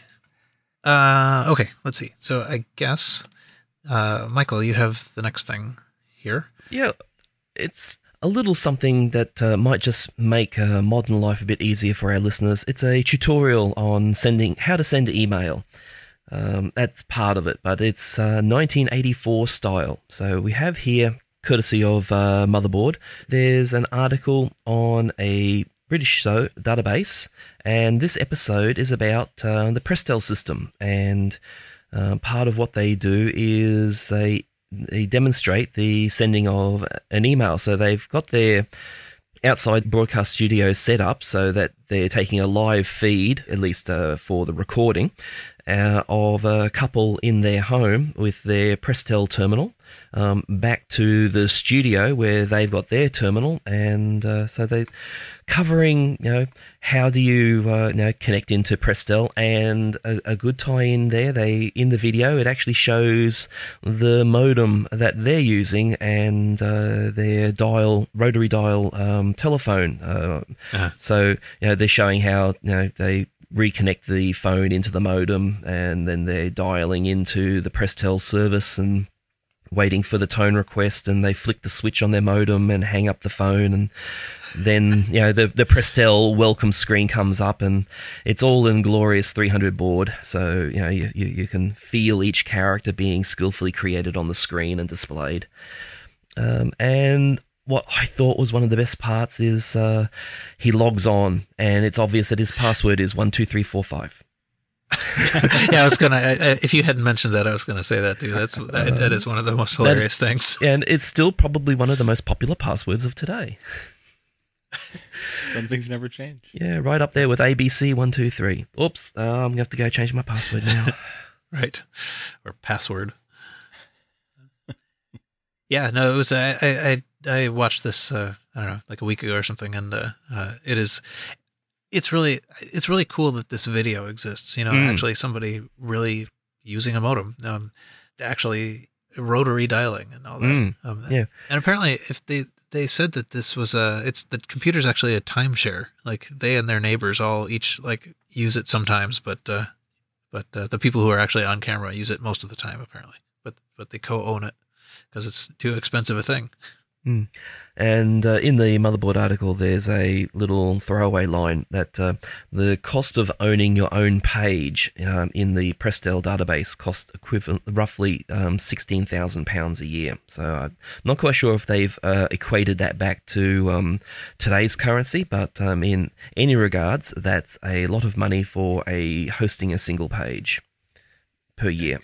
okay, let's see. So I guess Michael, you have the next thing here. Yeah, it's a little something that might just make modern life a bit easier for our listeners. It's a tutorial on how to send email. That's part of it, but it's 1984 style. So we have here, courtesy of Motherboard, there's an article on a British database, and this episode is about the Prestel system. And part of what they do is they demonstrate the sending of an email. So they've got their outside broadcast studio set up so that they're taking a live feed, at least for the recording, of a couple in their home with their Prestel terminal back to the studio where they've got their terminal, and so they're covering, how do you connect into Prestel, and a good tie-in there. In the video, it actually shows the modem that they're using and their rotary dial telephone. So they're showing how they reconnect the phone into the modem, and then they're dialing into the Prestel service and waiting for the tone request, and they flick the switch on their modem and hang up the phone, and then the Prestel welcome screen comes up, and it's all in glorious 300 baud. So you can feel each character being skillfully created on the screen and displayed. And what I thought was one of the best parts is he logs on, and it's obvious that his password is 12345. Yeah, I was gonna. If you hadn't mentioned that, I was gonna say that too. That is one of the most hilarious things, and it's still probably one of the most popular passwords of today. Some things never change. Yeah, right up there with ABC123. Oops, I'm gonna have to go change my password now. Right, or password. Yeah, no, it was. I watched this. I don't know, like a week ago or something, and It's really cool that this video exists. Actually somebody really using a modem, actually rotary dialing and all that. Yeah. And apparently, if they said that this was the computer's actually a timeshare. Like they and their neighbors all each like use it sometimes, but the people who are actually on camera use it most of the time apparently. But they co-own it because it's too expensive a thing. And in the Motherboard article, there's a little throwaway line that the cost of owning your own page in the Prestel database costs equivalent roughly £16,000 a year. So I'm not quite sure if they've equated that back to today's currency, but in any regards, that's a lot of money for hosting a single page per year.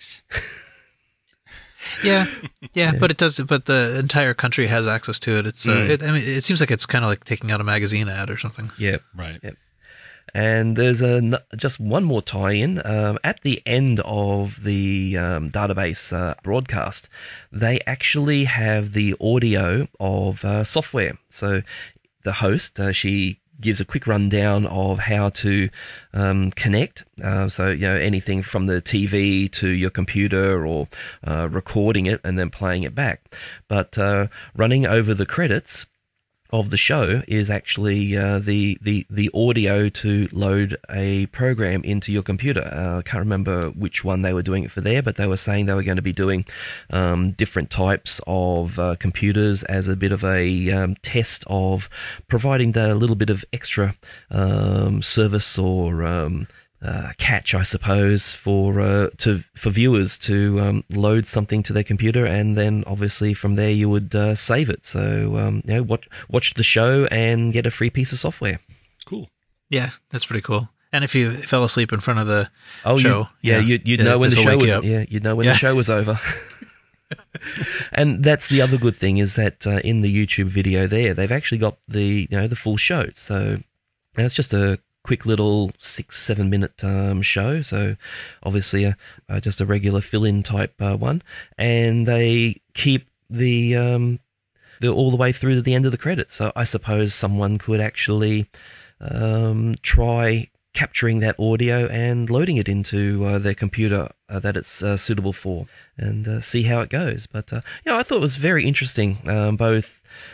Yeah, but it does. But the entire country has access to it. It's. It seems like it's kind of like taking out a magazine ad or something. Yeah, right. Yep. And there's just one more tie-in. At the end of the database broadcast, they actually have the audio of software. So the host, she gives a quick rundown of how to connect. So, anything from the TV to your computer, or recording it and then playing it back. But running over the credits of the show is actually the audio to load a program into your computer. I can't remember which one they were doing it for there, but they were saying they were going to be doing different types of computers as a bit of a test of providing the little bit of extra service or catch, I suppose, for viewers to load something to their computer, and then obviously from there you would save it. So watch the show and get a free piece of software. Cool. Yeah, that's pretty cool. And if you fell asleep in front of the show, you'd know when the show was. Yeah, you'd know when the show was over. And that's the other good thing, is that in the YouTube video there, they've actually got the full show. So it's just a quick little 6-7 minute show, so obviously just a regular fill-in type one, and they keep the all the way through to the end of the credits. So I suppose someone could actually try capturing that audio and loading it into their computer that it's suitable for, and see how it goes. But I thought it was very interesting, both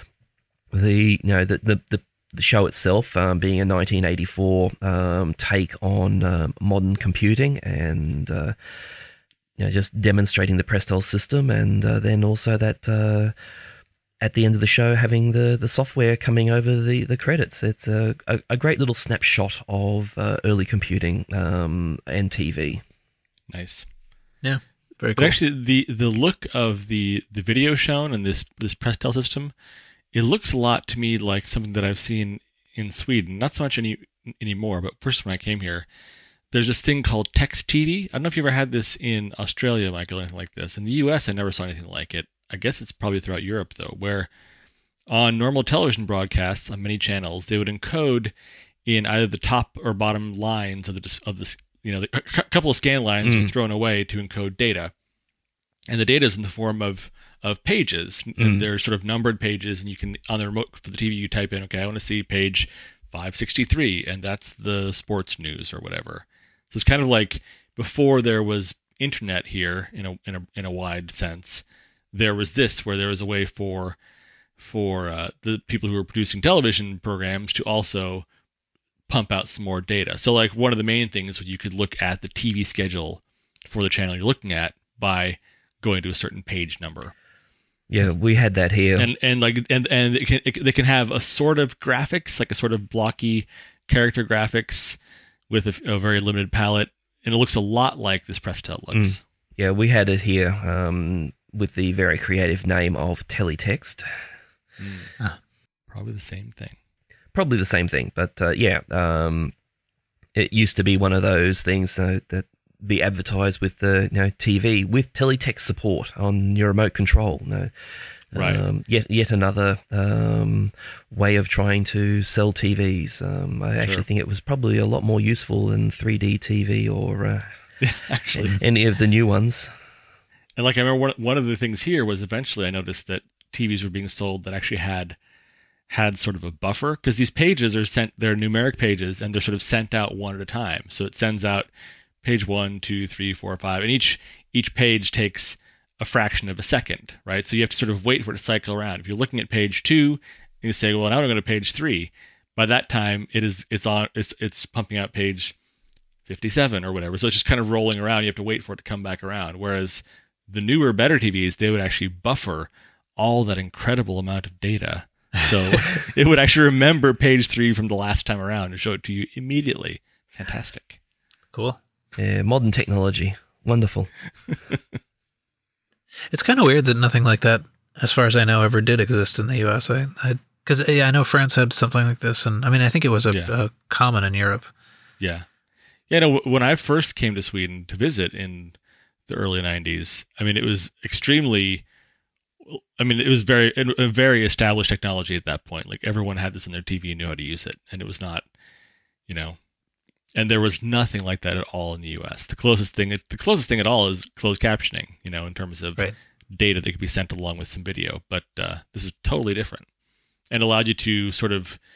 the show itself being a 1984 take on modern computing, and just demonstrating the Prestel system, and then also that at the end of the show having the software coming over the credits. It's a great little snapshot of early computing and TV. Nice. Yeah, very But cool. actually, the look of the video shown and this Prestel system, it looks a lot to me like something that I've seen in Sweden. Not so much anymore, but first when I came here, there's this thing called Text TV. I don't know if you ever had this in Australia, Michael, or anything like this. In the U.S., I never saw anything like it. I guess it's probably throughout Europe, though, where on normal television broadcasts on many channels, they would encode in either the top or bottom lines of a couple of scan lines were thrown away to encode data. And the data is in the form of pages, and they're sort of numbered pages, and you can, on the remote for the TV, you type in, okay, I want to see page 563, and that's the sports news or whatever. So it's kind of like before there was internet here in a wide sense, there was this, where there was a way for the people who were producing television programs to also pump out some more data. So like one of the main things was you could look at the TV schedule for the channel you're looking at by going to a certain page number. Yeah, we had that here. And they can have a sort of graphics, like a sort of blocky character graphics with a very limited palette, and it looks a lot like this Prestel looks. Yeah, we had it here with the very creative name of Teletext. Probably the same thing. Probably the same thing, but it used to be one of those things that be advertised with the TV with teletext support on your remote control. Right. Yet another way of trying to sell TVs. I actually think it was probably a lot more useful than 3D TV or actually any of the new ones. And like I remember one of the things here was eventually I noticed that TVs were being sold that actually had sort of a buffer, because these pages they're numeric pages, and they're sort of sent out one at a time. So it sends out page 1, 2, 3, 4, 5, and each page takes a fraction of a second, right? So you have to sort of wait for it to cycle around. If you're looking at page 2, you say, well, now I'm going to page 3. By that time, it's pumping out page 57 or whatever. So it's just kind of rolling around. You have to wait for it to come back around. Whereas the newer, better TVs, they would actually buffer all that incredible amount of data. So it would actually remember page 3 from the last time around and show it to you immediately. Fantastic. Cool. Yeah, modern technology. Wonderful. It's kind of weird that nothing like that, as far as I know, ever did exist in the U.S. Because I know France had something like this, and I mean, I think it was a common in Europe. Yeah. Yeah, no, when I first came to Sweden to visit in the early 90s, I mean, it was extremely... I mean, it was a very established technology at that point. Like, everyone had this in their TV and knew how to use it, and it was not, and there was nothing like that at all in the U.S. The closest thing at all is closed captioning, in terms of data that could be sent along with some video. But this is totally different, and allowed you to sort of,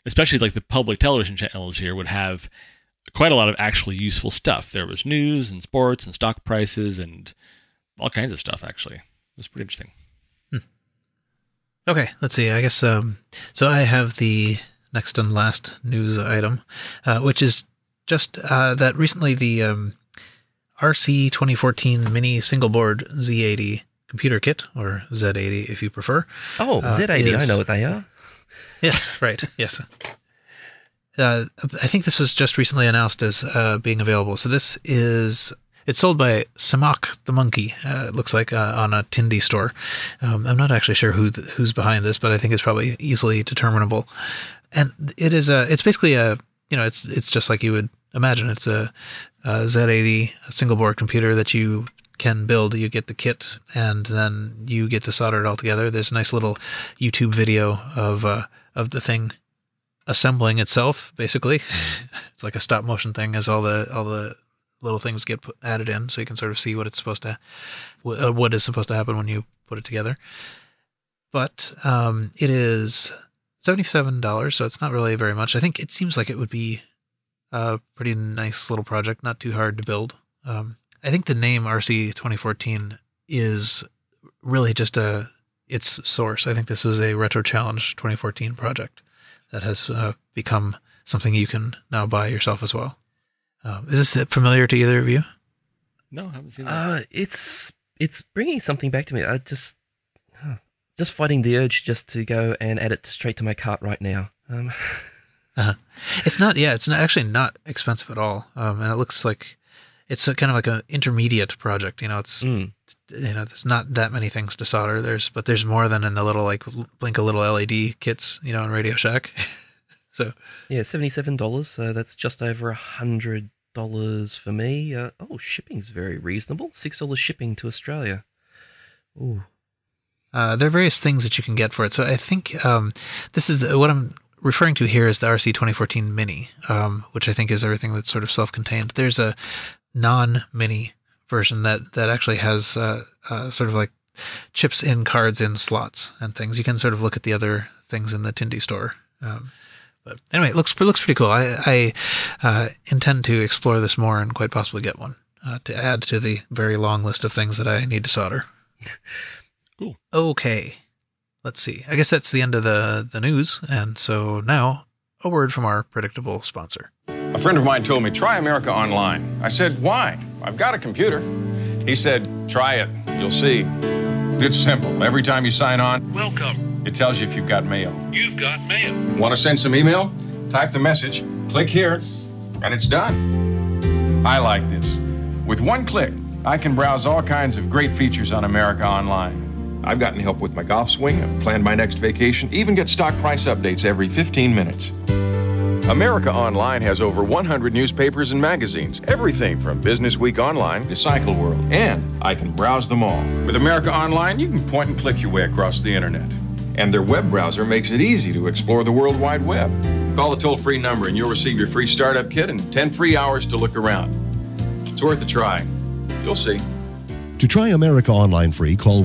especially like the public television channels here would have quite a lot of actually useful stuff. There was news and sports and stock prices and all kinds of stuff, actually. It was pretty interesting. Okay, let's see. I guess so I have the next and last news item, which is just that recently the RC 2014 Mini Single Board Z80 computer kit, or Z80 if you prefer. Oh, Z80, I know what they are. Yes, right, yes. I think this was just recently announced as being available. So it's sold by Samak the Monkey, it looks like, on a Tindy store. I'm not actually sure who's behind this, but I think it's probably easily determinable. And it's basically it's just like you would imagine. It's a Z80 single board computer that you can build. You get the kit, and then you get to solder it all together. There's a nice little YouTube video of the thing assembling itself, basically. It's like a stop motion thing as all the little things get added in, so you can sort of see what is supposed to happen when you put it together. But it is $77, so it's not really very much. I think it seems like it would be a pretty nice little project, not too hard to build. I think the name RC 2014 is really just its source. I think this is a Retro Challenge 2014 project that has become something you can now buy yourself as well. Is this familiar to either of you? No, I haven't seen that. It's bringing something back to me. I just fighting the urge just to go and add it straight to my cart right now. It's not actually not expensive at all, and it looks like it's kind of like an intermediate project. It's there's not that many things to solder. But there's more than in the little like blink a little LED kits, in Radio Shack. So yeah, $77. So that's just over $100 for me. Shipping's very reasonable. $6 shipping to Australia. Ooh. There are various things that you can get for it. So I think this is what I'm referring to here is the RC 2014 Mini, which I think is everything that's sort of self-contained. There's a non-mini version that actually has sort of like chips in cards in slots and things. You can sort of look at the other things in the Tindy store. But anyway, it looks pretty cool. I intend to explore this more and quite possibly get one to add to the very long list of things that I need to solder. Cool. Okay. Let's see. I guess that's the end of the news. And so now, a word from our predictable sponsor. A friend of mine told me, try America Online. I said, why? I've got a computer. He said, try it. You'll see. It's simple. Every time you sign on, welcome. It tells you if you've got mail. You've got mail. Want to send some email? Type the message, click here, and it's done. I like this. With one click, I can browse all kinds of great features on America Online. I've gotten help with my golf swing, I've planned my next vacation, even get stock price updates every 15 minutes. America Online has over 100 newspapers and magazines, everything from Business Week Online to Cycle World, and I can browse them all. With America Online, you can point and click your way across the internet. And their web browser makes it easy to explore the World Wide Web. Call the toll-free number and you'll receive your free startup kit and 10 free hours to look around. It's worth a try. You'll see. To try America Online free, call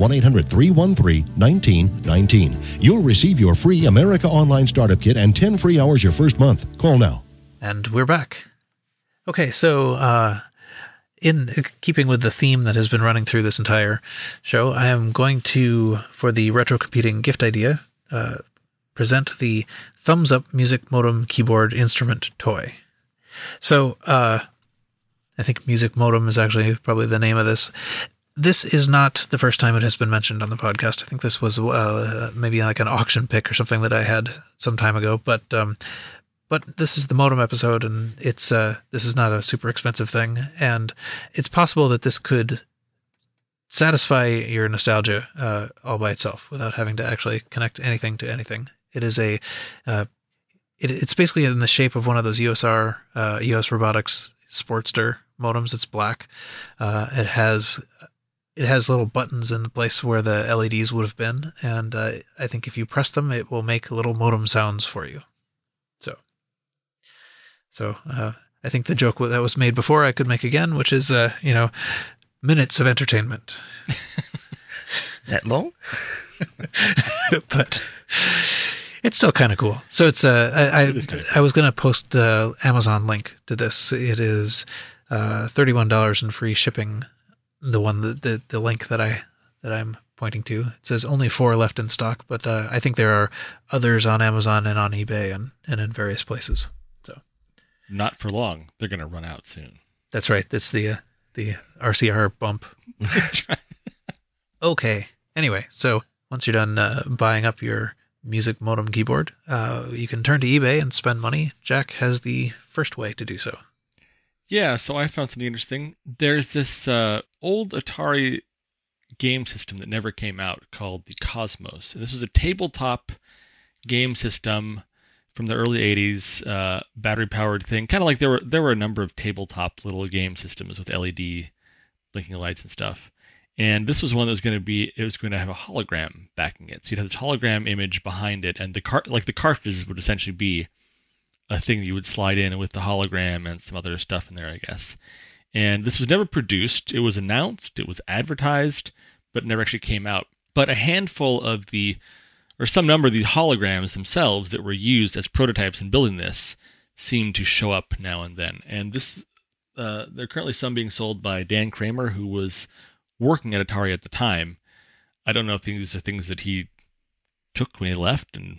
1-800-313-1919. You'll receive your free America Online startup kit and 10 free hours your first month. Call now. And we're back. Okay, so in keeping with the theme that has been running through this entire show, I am going to, for the retro computing gift idea, present the Thumbs Up Music Modem Keyboard Instrument Toy. So, I think Music Modem is actually probably the name of this. This is not the first time it has been mentioned on the podcast. I think this was maybe like an auction pick or something that I had some time ago. But this is the modem episode, and this is not a super expensive thing, and it's possible that this could satisfy your nostalgia all by itself without having to actually connect anything to anything. It is it's basically in the shape of one of those US Robotics Sportster modems. It's black. It has little buttons in the place where the LEDs would have been, and I think if you press them, it will make little modem sounds for you. So I think the joke that was made before I could make again, which is minutes of entertainment. That long? But It's still kind of cool. So it's It is kinda cool. I was going to post the Amazon link to this. It is $31 in free shipping. The one the link that I'm pointing to. It says only 4 left in stock, but I think there are others on Amazon and on eBay and in various places. So Not for long. They're going to run out soon. that's right. That's the RCR bump. That's right. Okay. Anyway, so once you're done buying up your music modem keyboard, you can turn to eBay and spend money. Jack has the first way to do so. Yeah, so I found something interesting. There's this old Atari game system that never came out called the Cosmos. And this was a tabletop game system from the early 80s, battery-powered thing. Kind of like there were a number of tabletop little game systems with LED blinking lights and stuff. And this was one that was going to have a hologram backing it. So you'd have this hologram image behind it, and the cartridges would essentially be a thing you would slide in with the hologram and some other stuff in there, I guess. And this was never produced. It was announced, it was advertised, but never actually came out. But a handful of some number of these holograms themselves that were used as prototypes in building this seem to show up now and then. And this, there are currently some being sold by Dan Kramer, who was working at Atari at the time. I don't know if these are things that he took when he left and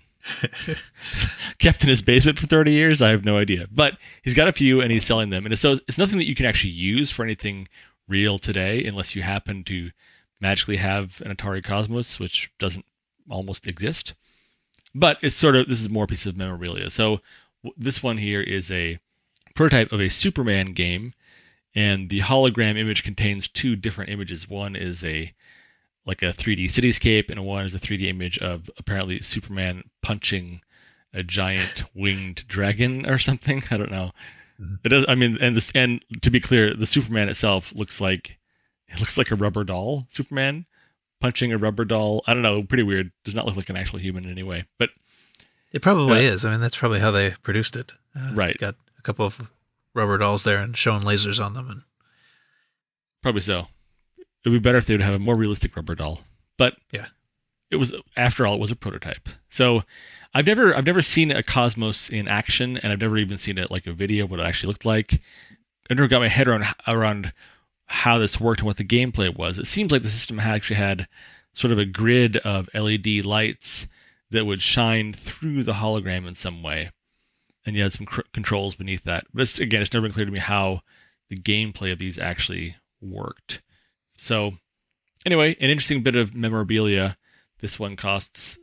kept in his basement for 30 years. I have no idea. But he's got a few and he's selling them. And so it's nothing that you can actually use for anything real today unless you happen to magically have an Atari Cosmos, which doesn't almost exist. But it's this is more piece of memorabilia. So this one here is a prototype of a Superman game, and the hologram image contains 2 different images. One is like a 3D cityscape, and one is a 3D image of apparently Superman punching a giant winged dragon or something. I don't know. It does. I mean, and to be clear, the Superman itself looks like a rubber doll Superman punching a rubber doll. I don't know. Pretty weird. Does not look like an actual human in any way. But It probably is. I mean, that's probably how they produced it. Right. Got a couple of rubber dolls there and showing lasers on them. And probably so. It would be better if they would have a more realistic rubber doll. But yeah, it was, after all, it was a prototype. So I've never seen a Cosmos in action, and I've never even seen it like a video what it actually looked like. I never got my head around how this worked and what the gameplay was. It seems like the system actually had sort of a grid of LED lights that would shine through the hologram in some way, and you had some controls beneath that. But it's never been clear to me how the gameplay of these actually worked. So anyway, an interesting bit of memorabilia. This one costs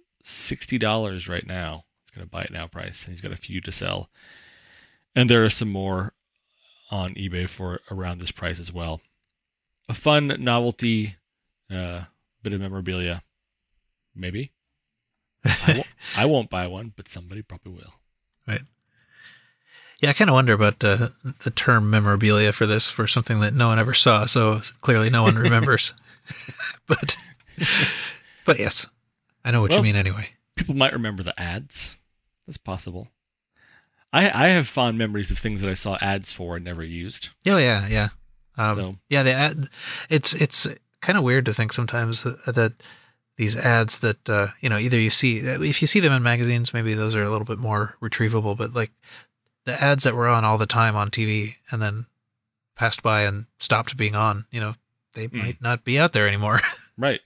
$60 right now. It's got a buy it now price, and he's got a few to sell. And there are some more on eBay for around this price as well. A fun novelty bit of memorabilia, maybe. I won't buy one, but somebody probably will. Right. Yeah, I kind of wonder about the term memorabilia for this, for something that no one ever saw, so clearly no one remembers. But yes, I know what you mean anyway. People might remember the ads. That's possible. I have fond memories of things that I saw ads for and never used. Oh, yeah. Yeah, the ad. It's kind of weird to think sometimes that these ads that either you see, if you see them in magazines, maybe those are a little bit more retrievable. But like the ads that were on all the time on TV and then passed by and stopped being on, they might not be out there anymore. Right.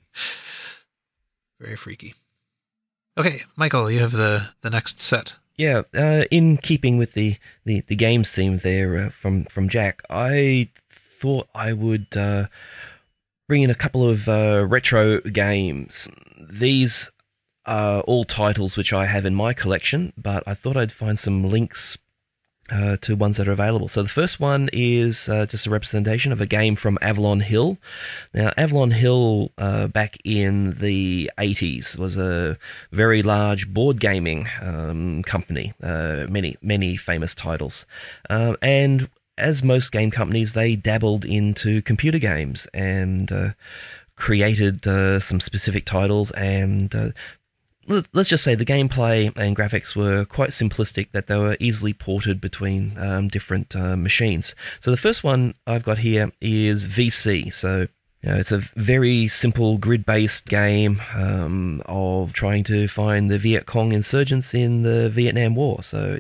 Very freaky. Okay, Michael, you have the next set. Yeah, in keeping with the games theme there from Jack, I thought I would bring in a couple of retro games. These are all titles which I have in my collection, but I thought I'd find some links to ones that are available. So the first one is just a representation of a game from Avalon Hill. Now, Avalon Hill back in the 80s was a very large board gaming company, many famous titles. And as most game companies, they dabbled into computer games and created some specific titles, and let's just say the gameplay and graphics were quite simplistic, that they were easily ported between different machines. So the first one I've got here is VC. So It's a very simple grid-based game of trying to find the Viet Cong insurgents in the Vietnam War. So,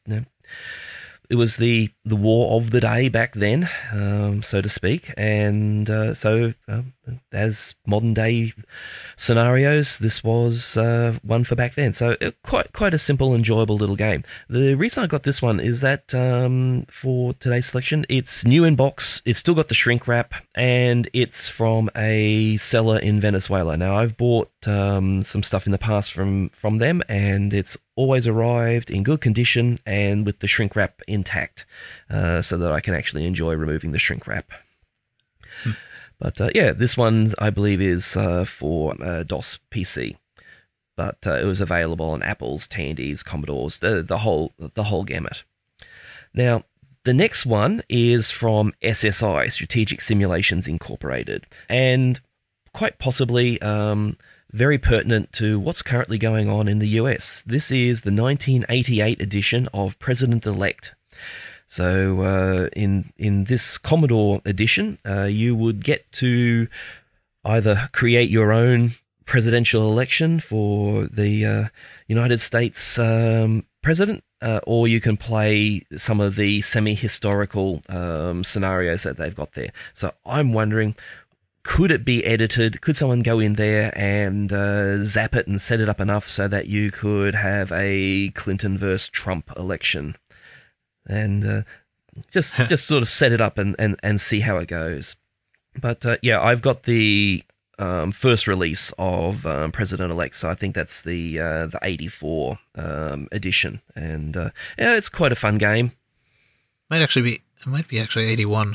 it was the war of the day back then, so to speak, and so as modern day scenarios, this was one for back then. So quite a simple, enjoyable little game. The reason I got this one is that for today's selection, it's new in box, it's still got the shrink wrap, and it's from a seller in Venezuela. Now, I've bought some stuff in the past from them, and it's always arrived in good condition and with the shrink wrap intact, so that I can actually enjoy removing the shrink wrap. But this one I believe is for DOS PC, but it was available on Apples, Tandys, Commodores, the whole gamut. Now, the next one is from SSI, Strategic Simulations Incorporated, and quite possibly very pertinent to what's currently going on in the US. This is the 1988 edition of President-Elect. So in this Commodore edition, you would get to either create your own presidential election for the United States president, or you can play some of the semi-historical scenarios that they've got there. So I'm wondering, could it be edited? Could someone go in there and zap it and set it up enough so that you could have a Clinton versus Trump election? And just sort of set it up and see how it goes. But I've got the first release of President-Elect, so I think that's the 84 edition, and it's quite a fun game. It might be actually 81.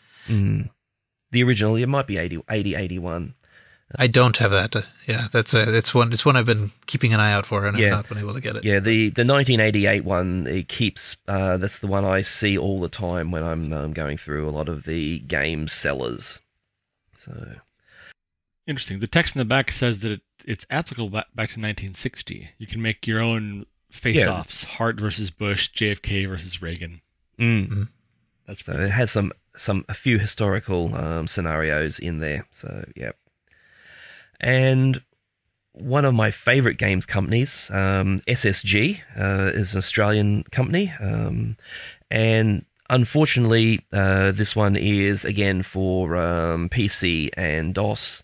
The original, it might be 80, 81. I don't have that. It's one I've been keeping an eye out for, and I've not been able to get it. Yeah, the 1988 one, it keeps. That's the one I see all the time when I'm going through a lot of the game sellers. So interesting. The text in the back says that it's applicable back to 1960. You can make your own face-offs: Hart versus Bush, JFK versus Reagan. Mm-hmm. That's so it has a few historical scenarios in there. So yeah. And one of my favourite games companies, SSG, is an Australian company, and unfortunately this one is again for PC and DOS.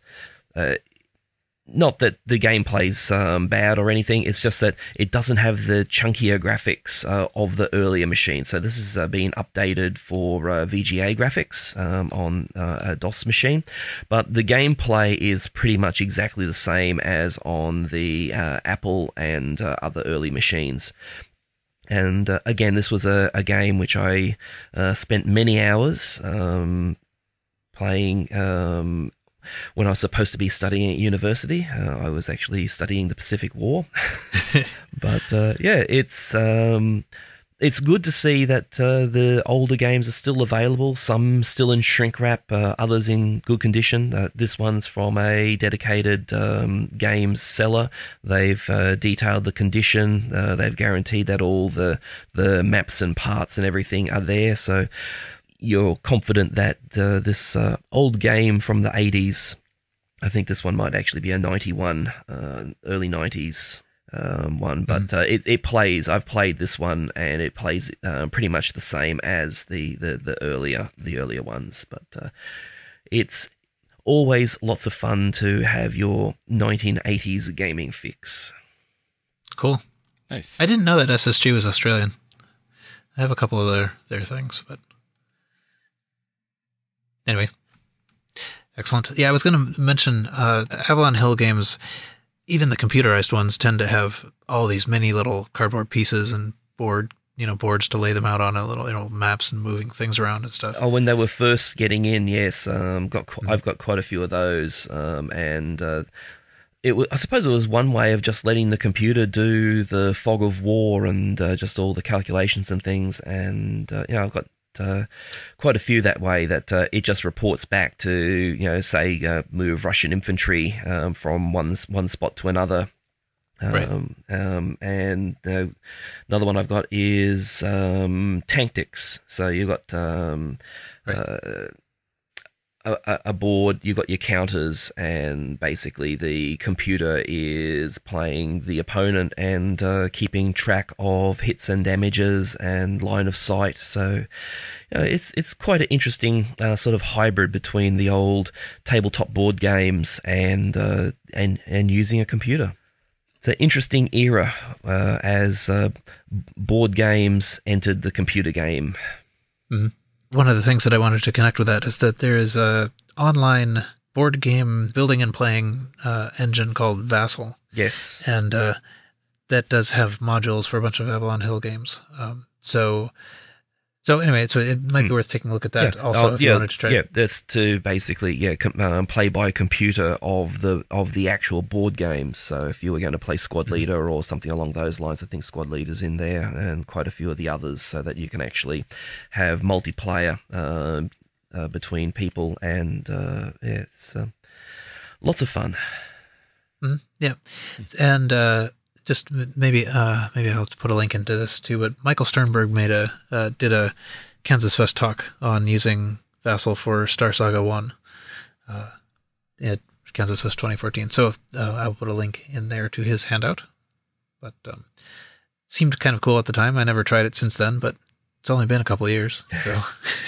Not that the gameplay's bad or anything, it's just that it doesn't have the chunkier graphics of the earlier machines. So this is being updated for VGA graphics on a DOS machine, but the gameplay is pretty much exactly the same as on the Apple and other early machines. And again, this was a game which I spent many hours playing. When I was supposed to be studying at university, I was actually studying the Pacific War. But it's good to see that the older games are still available. Some still in shrink wrap, others in good condition. This one's from a dedicated games seller. They've detailed the condition. They've guaranteed that all the maps and parts and everything are there. So you're confident that this old game from the 80s, I think this one might actually be a 91, early 90s one, but it plays. I've played this one, and it plays pretty much the same as the earlier ones. But it's always lots of fun to have your 1980s gaming fix. Cool. Nice. I didn't know that SSG was Australian. I have a couple of their things, but anyway, excellent. Yeah, I was going to mention Avalon Hill games, even the computerized ones, tend to have all these many little cardboard pieces and boards to lay them out on, a little maps and moving things around and stuff. Oh, when they were first getting in, yes, I've got quite a few of those, and I suppose it was one way of just letting the computer do the fog of war and just all the calculations and things, and I've got quite a few that way, that it just reports back to, say, move Russian infantry from one spot to another. Right. And another one I've got is Tactics. So you've got a board, you've got your counters, and basically the computer is playing the opponent and keeping track of hits and damages and line of sight. So it's quite an interesting sort of hybrid between the old tabletop board games and using a computer. It's an interesting era as board games entered the computer game. Mm-hmm. One of the things that I wanted to connect with that is that there is a online board game building and playing engine called Vassal. Yes. And that does have modules for a bunch of Avalon Hill games. So anyway, so it might be worth taking a look at that also if you wanted to try. Yeah, that's to basically play by computer of the actual board games. So if you were going to play Squad Leader or something along those lines, I think Squad Leader's in there and quite a few of the others, so that you can actually have multiplayer between people, and it's lots of fun. Mm-hmm. Yeah, and. Just maybe I'll put a link into this too. But Michael Sternberg did a Kansas Fest talk on using Vassal for Star Saga 1 at Kansas Fest 2014. So I'll put a link in there to his handout. But seemed kind of cool at the time. I never tried it since then, but it's only been a couple of years. So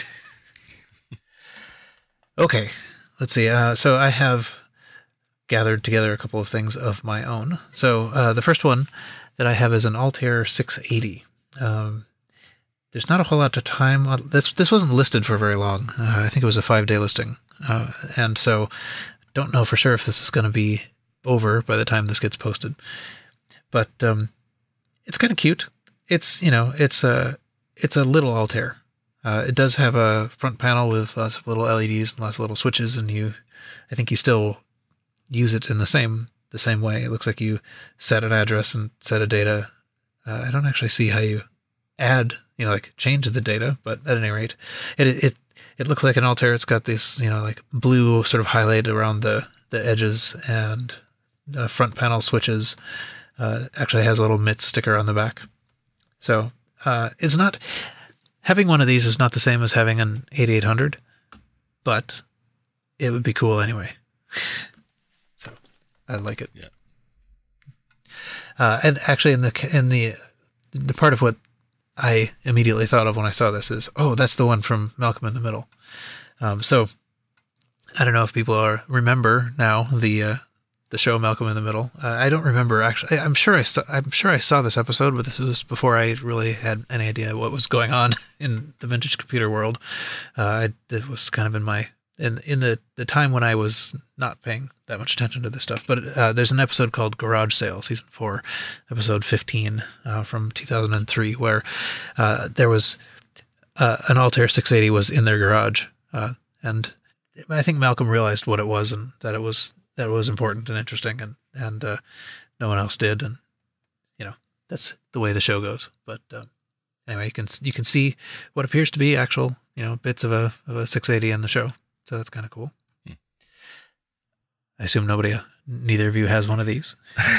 okay, let's see. So I have gathered together a couple of things of my own. So the first one that I have is an Altair 680. There's not a whole lot of time. This wasn't listed for very long. I think it was a 5-day listing. And so don't know for sure if this is going to be over by the time this gets posted. But it's kind of cute. It's a little Altair. It does have a front panel with lots of little LEDs and lots of little switches, and I think you still use it in the same way. It looks like you set an address and set a data. I don't actually see how you add, change the data, but at any rate, it looks like an Altair. It's got this, blue sort of highlight around the edges, and front panel switches. Actually has a little MIT sticker on the back. So it's not, having one of these is not the same as having an 8800, but it would be cool anyway. I like it. Yeah. And actually, in the part of what I immediately thought of when I saw this is, that's the one from Malcolm in the Middle. So I don't know if people remember now the show Malcolm in the Middle. I don't remember actually. I'm sure I saw this episode, but this was before I really had any idea what was going on in the vintage computer world. It was kind of in the time when I was not paying that much attention to this stuff. But there's an episode called Garage Sale, Season 4, Episode 15 from 2003, where there was an Altair 680 was in their garage. And I think Malcolm realized what it was, and that it was important and interesting, and no one else did. And, that's the way the show goes. But anyway, you can see what appears to be actual, bits of a 680 in the show. So that's kind of cool. I assume neither of you has one of these.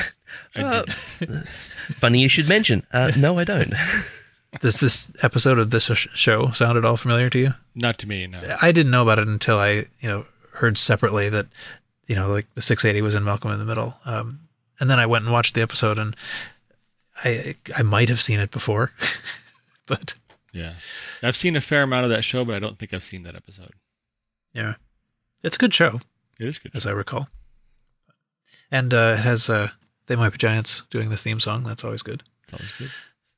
Funny you should mention. No, I don't. Does this episode of this show sound at all familiar to you? Not to me, no. I didn't know about it until I, heard separately that, the 680 was in Malcolm in the Middle. And then I went and watched the episode, and I might have seen it before, but yeah, I've seen a fair amount of that show, but I don't think I've seen that episode. Yeah, it's a good show. It is good, as I recall. And it has They Might Be Giants doing the theme song. That's always good. It's always good.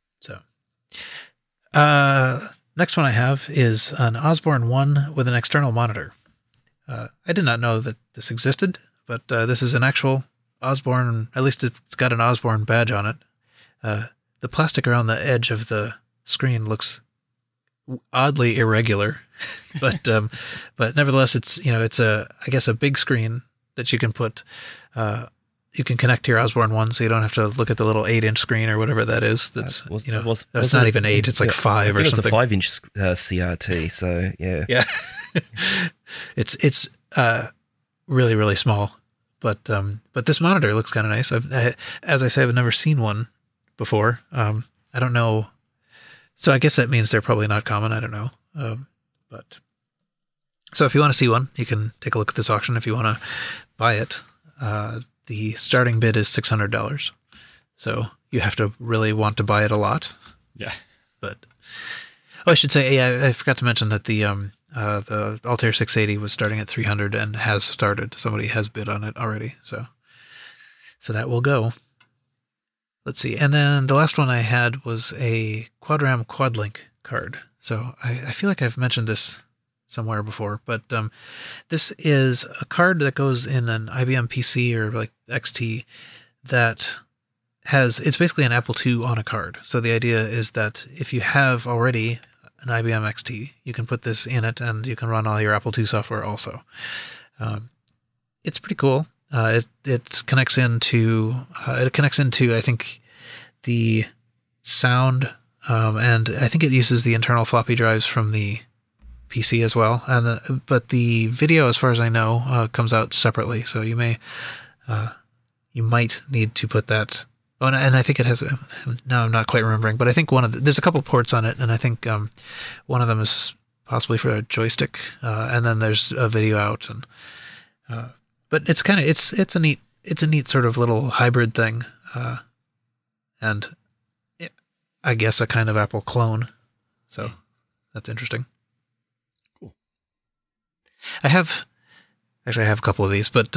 So, next one I have is an Osborne 1 with an external monitor. I did not know that this existed, but this is an actual Osborne. At least it's got an Osborne badge on it. The plastic around the edge of the screen looks oddly irregular, but nevertheless, it's a big screen that you can put. You can connect to your Osborne 1, so you don't have to look at the little 8-inch screen or whatever that is. That's it's not even 8; it's like 5 or something. It's a 5-inch CRT, so yeah. Yeah, it's really, really small, but this monitor looks kind of nice. As I say, I've never seen one before. I don't know. So I guess that means they're probably not common. I don't know. But So if you want to see one, you can take a look at this auction. If you want to buy it, the starting bid is $600. So you have to really want to buy it a lot. Yeah. But I should say, yeah, I forgot to mention that the Altair 680 was starting at $300 and has started. Somebody has bid on it already. So that will go. Let's see. And then the last one I had was a Quadram Quadlink card. So I feel like I've mentioned this somewhere before, but this is a card that goes in an IBM PC or like XT that it's basically an Apple II on a card. So the idea is that if you have already an IBM XT, you can put this in it and you can run all your Apple II software also. It's pretty cool. It connects into I think the sound, and I think it uses the internal floppy drives from the PC as well. But the video, as far as I know, comes out separately. So you might need to put that. Oh, and I think it has. Now I'm not quite remembering, but I think there's a couple ports on it, and I think one of them is possibly for a joystick, and then there's a video out. But it's a neat sort of little hybrid thing, and I guess a kind of Apple clone. So that's interesting. Cool. I have a couple of these, but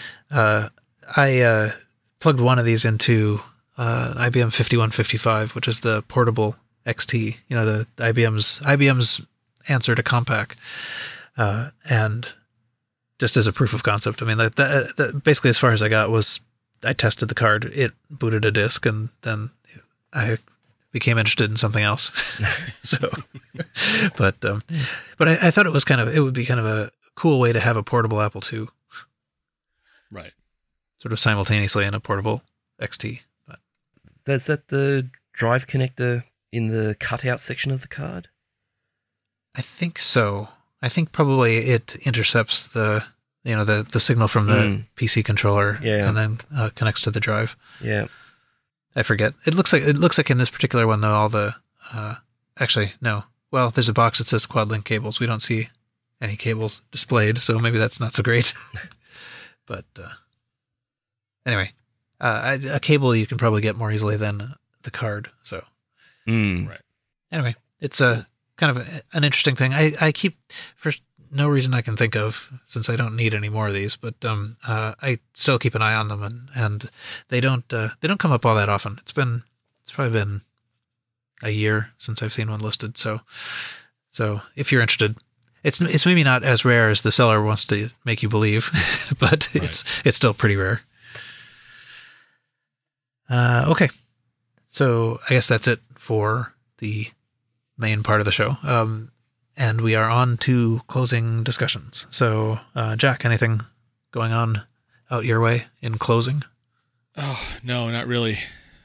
I plugged one of these into IBM 5155, which is the portable XT. The IBM's answer to Compaq, and just as a proof of concept. I mean, that basically as far as I got was I tested the card, it booted a disk, and then I became interested in something else. So, but I thought it would be kind of a cool way to have a portable Apple II, Right. sort of simultaneously in a portable XT. But Is that the drive connector in the cutout section of the card? I think so. I think probably it intercepts the signal from the PC controller, Yeah. and then connects to the drive. Yeah. I forget. It looks like in this particular one though all the actually no. Well, there's a box that says Quadlink cables. We don't see any cables displayed, so maybe that's not so great. But anyway, a cable you can probably get more easily than the card. So Right. anyway, it's a kind of an interesting thing. I keep, for no reason I can think of, since I don't need any more of these, but I still keep an eye on them, and they don't come up all that often. It's probably been a year since I've seen one listed. So if you're interested, it's maybe not as rare as the seller wants to make you believe, but Right. it's still pretty rare. Okay, so I guess that's it for the main part of the show. And we are on to closing discussions. So, Jack, anything going on out your way in closing? Oh, no, not really.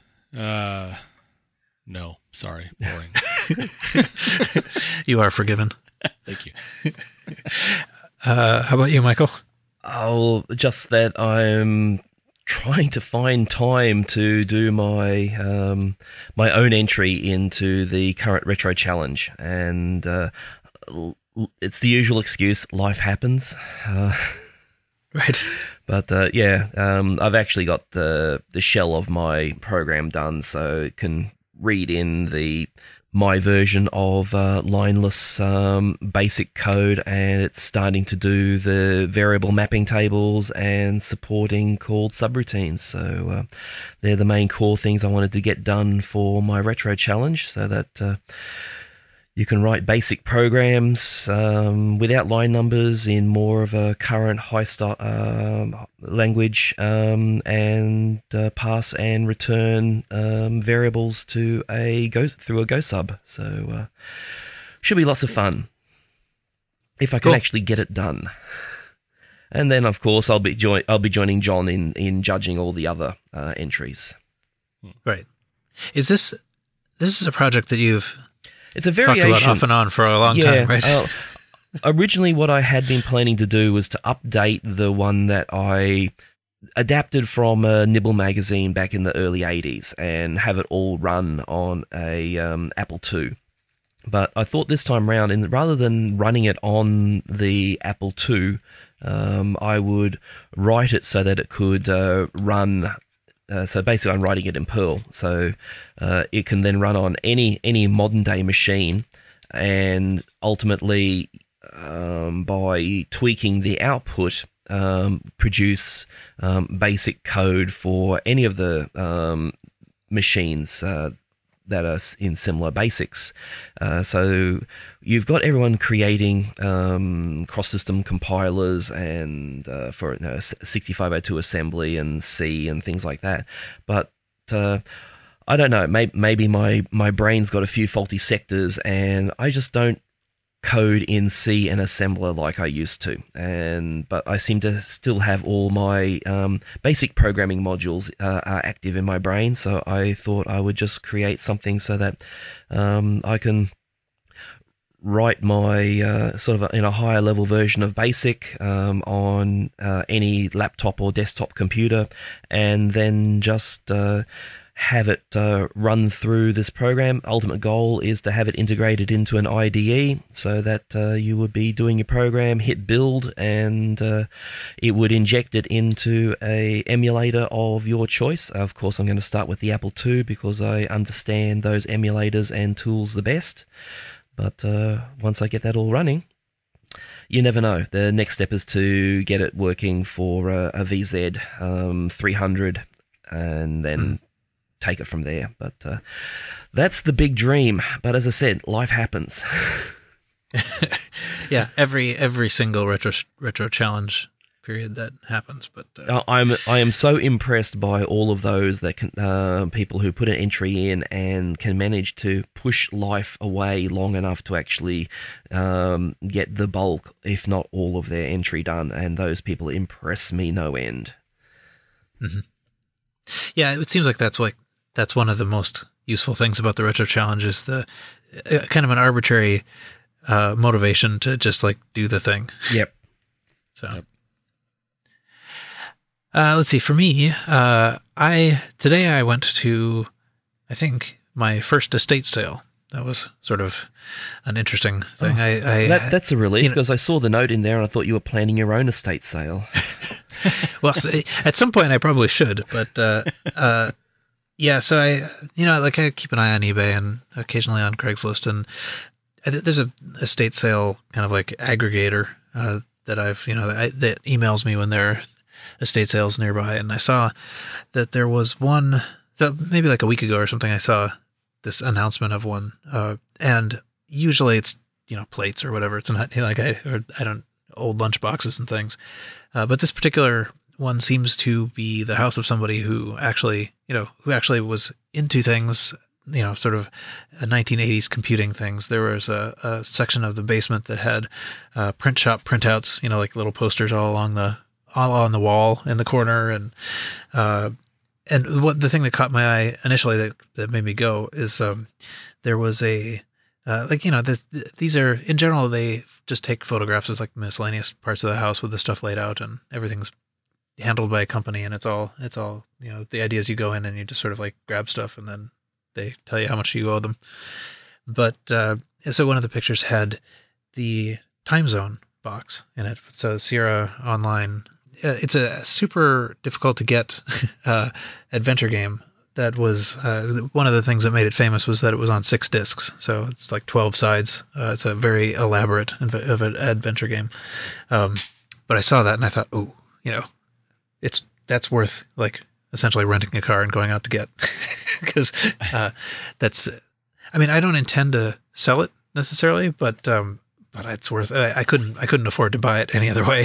No, sorry. Boring. You are forgiven. Thank you. How about you, Michael? Oh, just that I'm trying to find time to do my my own entry into the current retro challenge, and it's the usual excuse: life happens. Right. But I've actually got the shell of my program done, so it can read in my version of lineless basic code, and it's starting to do the variable mapping tables and supporting called subroutines. So they're the main core things I wanted to get done for my retro challenge, so that you can write basic programs without line numbers in more of a current high language, and pass and return variables to through a Go sub. So should be lots of fun if I can Cool. actually get it done. And then, of course, I'll be joining John in judging all the other entries. Right. This is a project that you've It's a talked variation. about off and on for a long time, right? Originally, what I had been planning to do was to update the one that I adapted from a Nibble magazine back in the early 80s and have it all run on a Apple II. But I thought this time round, and rather than running it on the Apple II, I would write it so that it could run. So basically, I'm writing it in Perl, so it can then run on any modern day machine, and ultimately, by tweaking the output, produce basic code for any of the machines that are in similar basics. So you've got everyone creating cross-system compilers and for 6502 assembly and C and things like that. But I don't know, maybe my brain's got a few faulty sectors and I just don't code in C and assembler like I used to, but I seem to still have all my basic programming modules are active in my brain, so I thought I would just create something so that I can write my sort of in a higher level version of BASIC on any laptop or desktop computer, and then just have it run through this program. Ultimate goal is to have it integrated into an IDE so that you would be doing your program, hit build, and it would inject it into a emulator of your choice. Of course, I'm going to start with the Apple II because I understand those emulators and tools the best. But once I get that all running, you never know. The next step is to get it working for a VZ 300 and then take it from there. But that's the big dream. But as I said, life happens. Yeah, every single retro challenge period that happens. But I am so impressed by all of those that can people who put an entry in and can manage to push life away long enough to actually get the bulk, if not all, of their entry done. And those people impress me no end. Mm-hmm. Yeah, it seems like that's one of the most useful things about the retro challenge is the kind of an arbitrary motivation to just like do the thing. Yep. So, let's see. For me, today I went to, I think, my first estate sale. That was sort of an interesting thing. That's a relief because I saw the note in there and I thought you were planning your own estate sale. Well, at some point I probably should, but yeah. So I keep an eye on eBay and occasionally on Craigslist, and there's a estate sale kind of like aggregator that that emails me when there are estate sales nearby, and I saw that there was one. So maybe like a week ago or something, I saw this announcement of one, and usually it's plates or whatever. It's not old lunch boxes and things, but this particular one seems to be the house of somebody who actually was into things, sort of 1980s computing things. There was a section of the basement that had print shop printouts, like little posters all on the wall in the corner, and what the thing that caught my eye initially that made me go is there was a these are in general they just take photographs as like miscellaneous parts of the house with the stuff laid out and everything's handled by a company, and it's all the idea is you go in and you just sort of like grab stuff and then they tell you how much you owe them. But so one of the pictures had the time zone box in it. So Sierra Online. It's a super difficult to get adventure game that was one of the things that made it famous was that it was on 6 discs. So it's like 12 sides. It's a very elaborate of an adventure game. But I saw that and I thought, oh, that's worth like essentially renting a car and going out to get because that's. I mean, I don't intend to sell it necessarily, but it's worth. I couldn't afford to buy it any other way.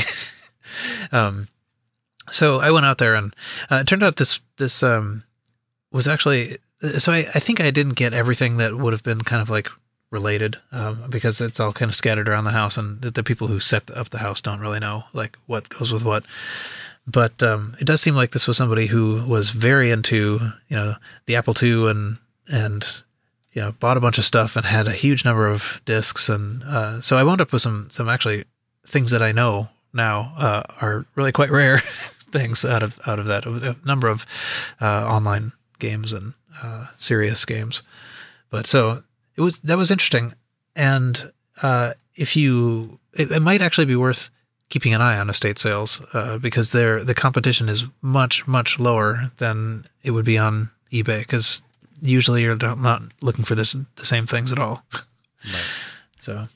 So I went out there and it turned out this was actually, so I think I didn't get everything that would have been kind of like related, because it's all kind of scattered around the house and the people who set up the house don't really know like what goes with what. But it does seem like this was somebody who was very into, the Apple II and bought a bunch of stuff and had a huge number of discs. And so I wound up with some actually things that I know now are really quite rare things out of that, a number of online games and serious games. But so that was interesting. And if you, it might actually be worth keeping an eye on estate sales because the competition is much, much lower than it would be on eBay because usually you're not looking for the same things at all. Right.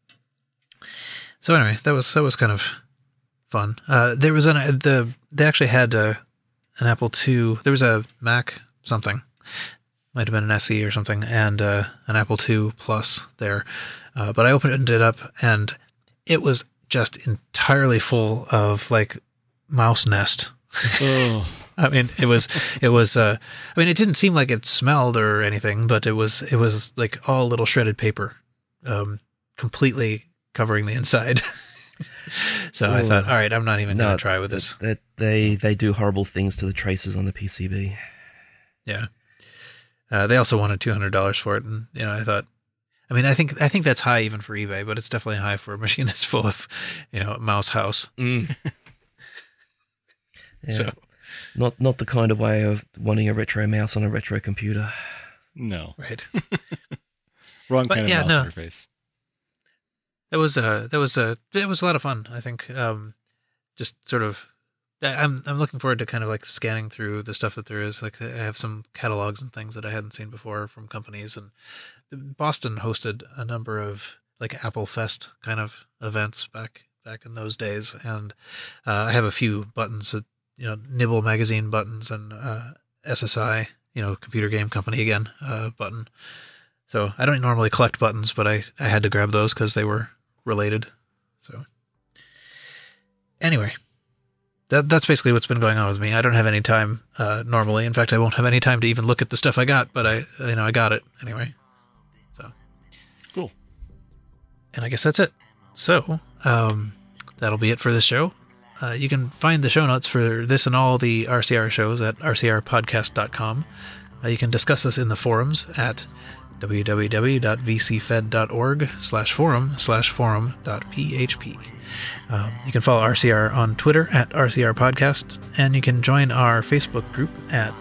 So anyway, that was kind of fun. There was they actually had an Apple II. There was a Mac something, might have been an SE or something, and an Apple II Plus there. But I opened it up and it was just entirely full of like mouse nest. Oh. I mean, it was. I mean, it didn't seem like it smelled or anything, but it was like all little shredded paper, completely covering the inside. So I thought, all right, I'm not even going to try with this. They do horrible things to the traces on the PCB. Yeah. They also wanted $200 for it, and I thought, I mean, I think that's high even for eBay, but it's definitely high for a machine that's full of, mouse house. Mm. Yeah. So. Not the kind of way of wanting a retro mouse on a retro computer. No. Right. Wrong kind of mouse interface. It was a lot of fun. I think just sort of I'm looking forward to kind of like scanning through the stuff that there is. Like I have some catalogs and things that I hadn't seen before from companies, and Boston hosted a number of like Apple Fest kind of events back in those days, and I have a few buttons that Nibble magazine buttons and SSI, computer game company again button. So I don't normally collect buttons, but I had to grab those because they were related. So anyway, that's basically what's been going on with me. I don't have any time normally. In fact, I won't have any time to even look at the stuff I got, but I got it anyway. So cool. And I guess that's it. So that'll be it for this show. You can find the show notes for this and all the RCR shows at rcrpodcast.com. You can discuss us in the forums at www.vcfed.org/forum/forum.php. You can follow RCR on Twitter at RCR Podcast, and you can join our Facebook group at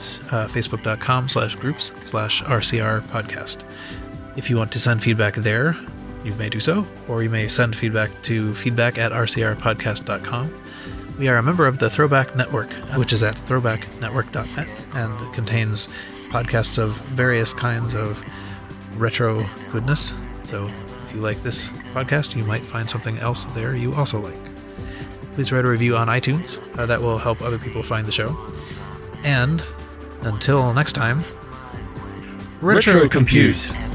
facebook.com/groups/RCR Podcast. If you want to send feedback there, you may do so, or you may send feedback to feedback@rcrpodcast.com. We are a member of the Throwback Network, which is at throwbacknetwork.net, and contains podcasts of various kinds of retro goodness. So if you like this podcast, you might find something else there you also like. Please write a review on iTunes. That will help other people find the show. And until next time, Retro Compute!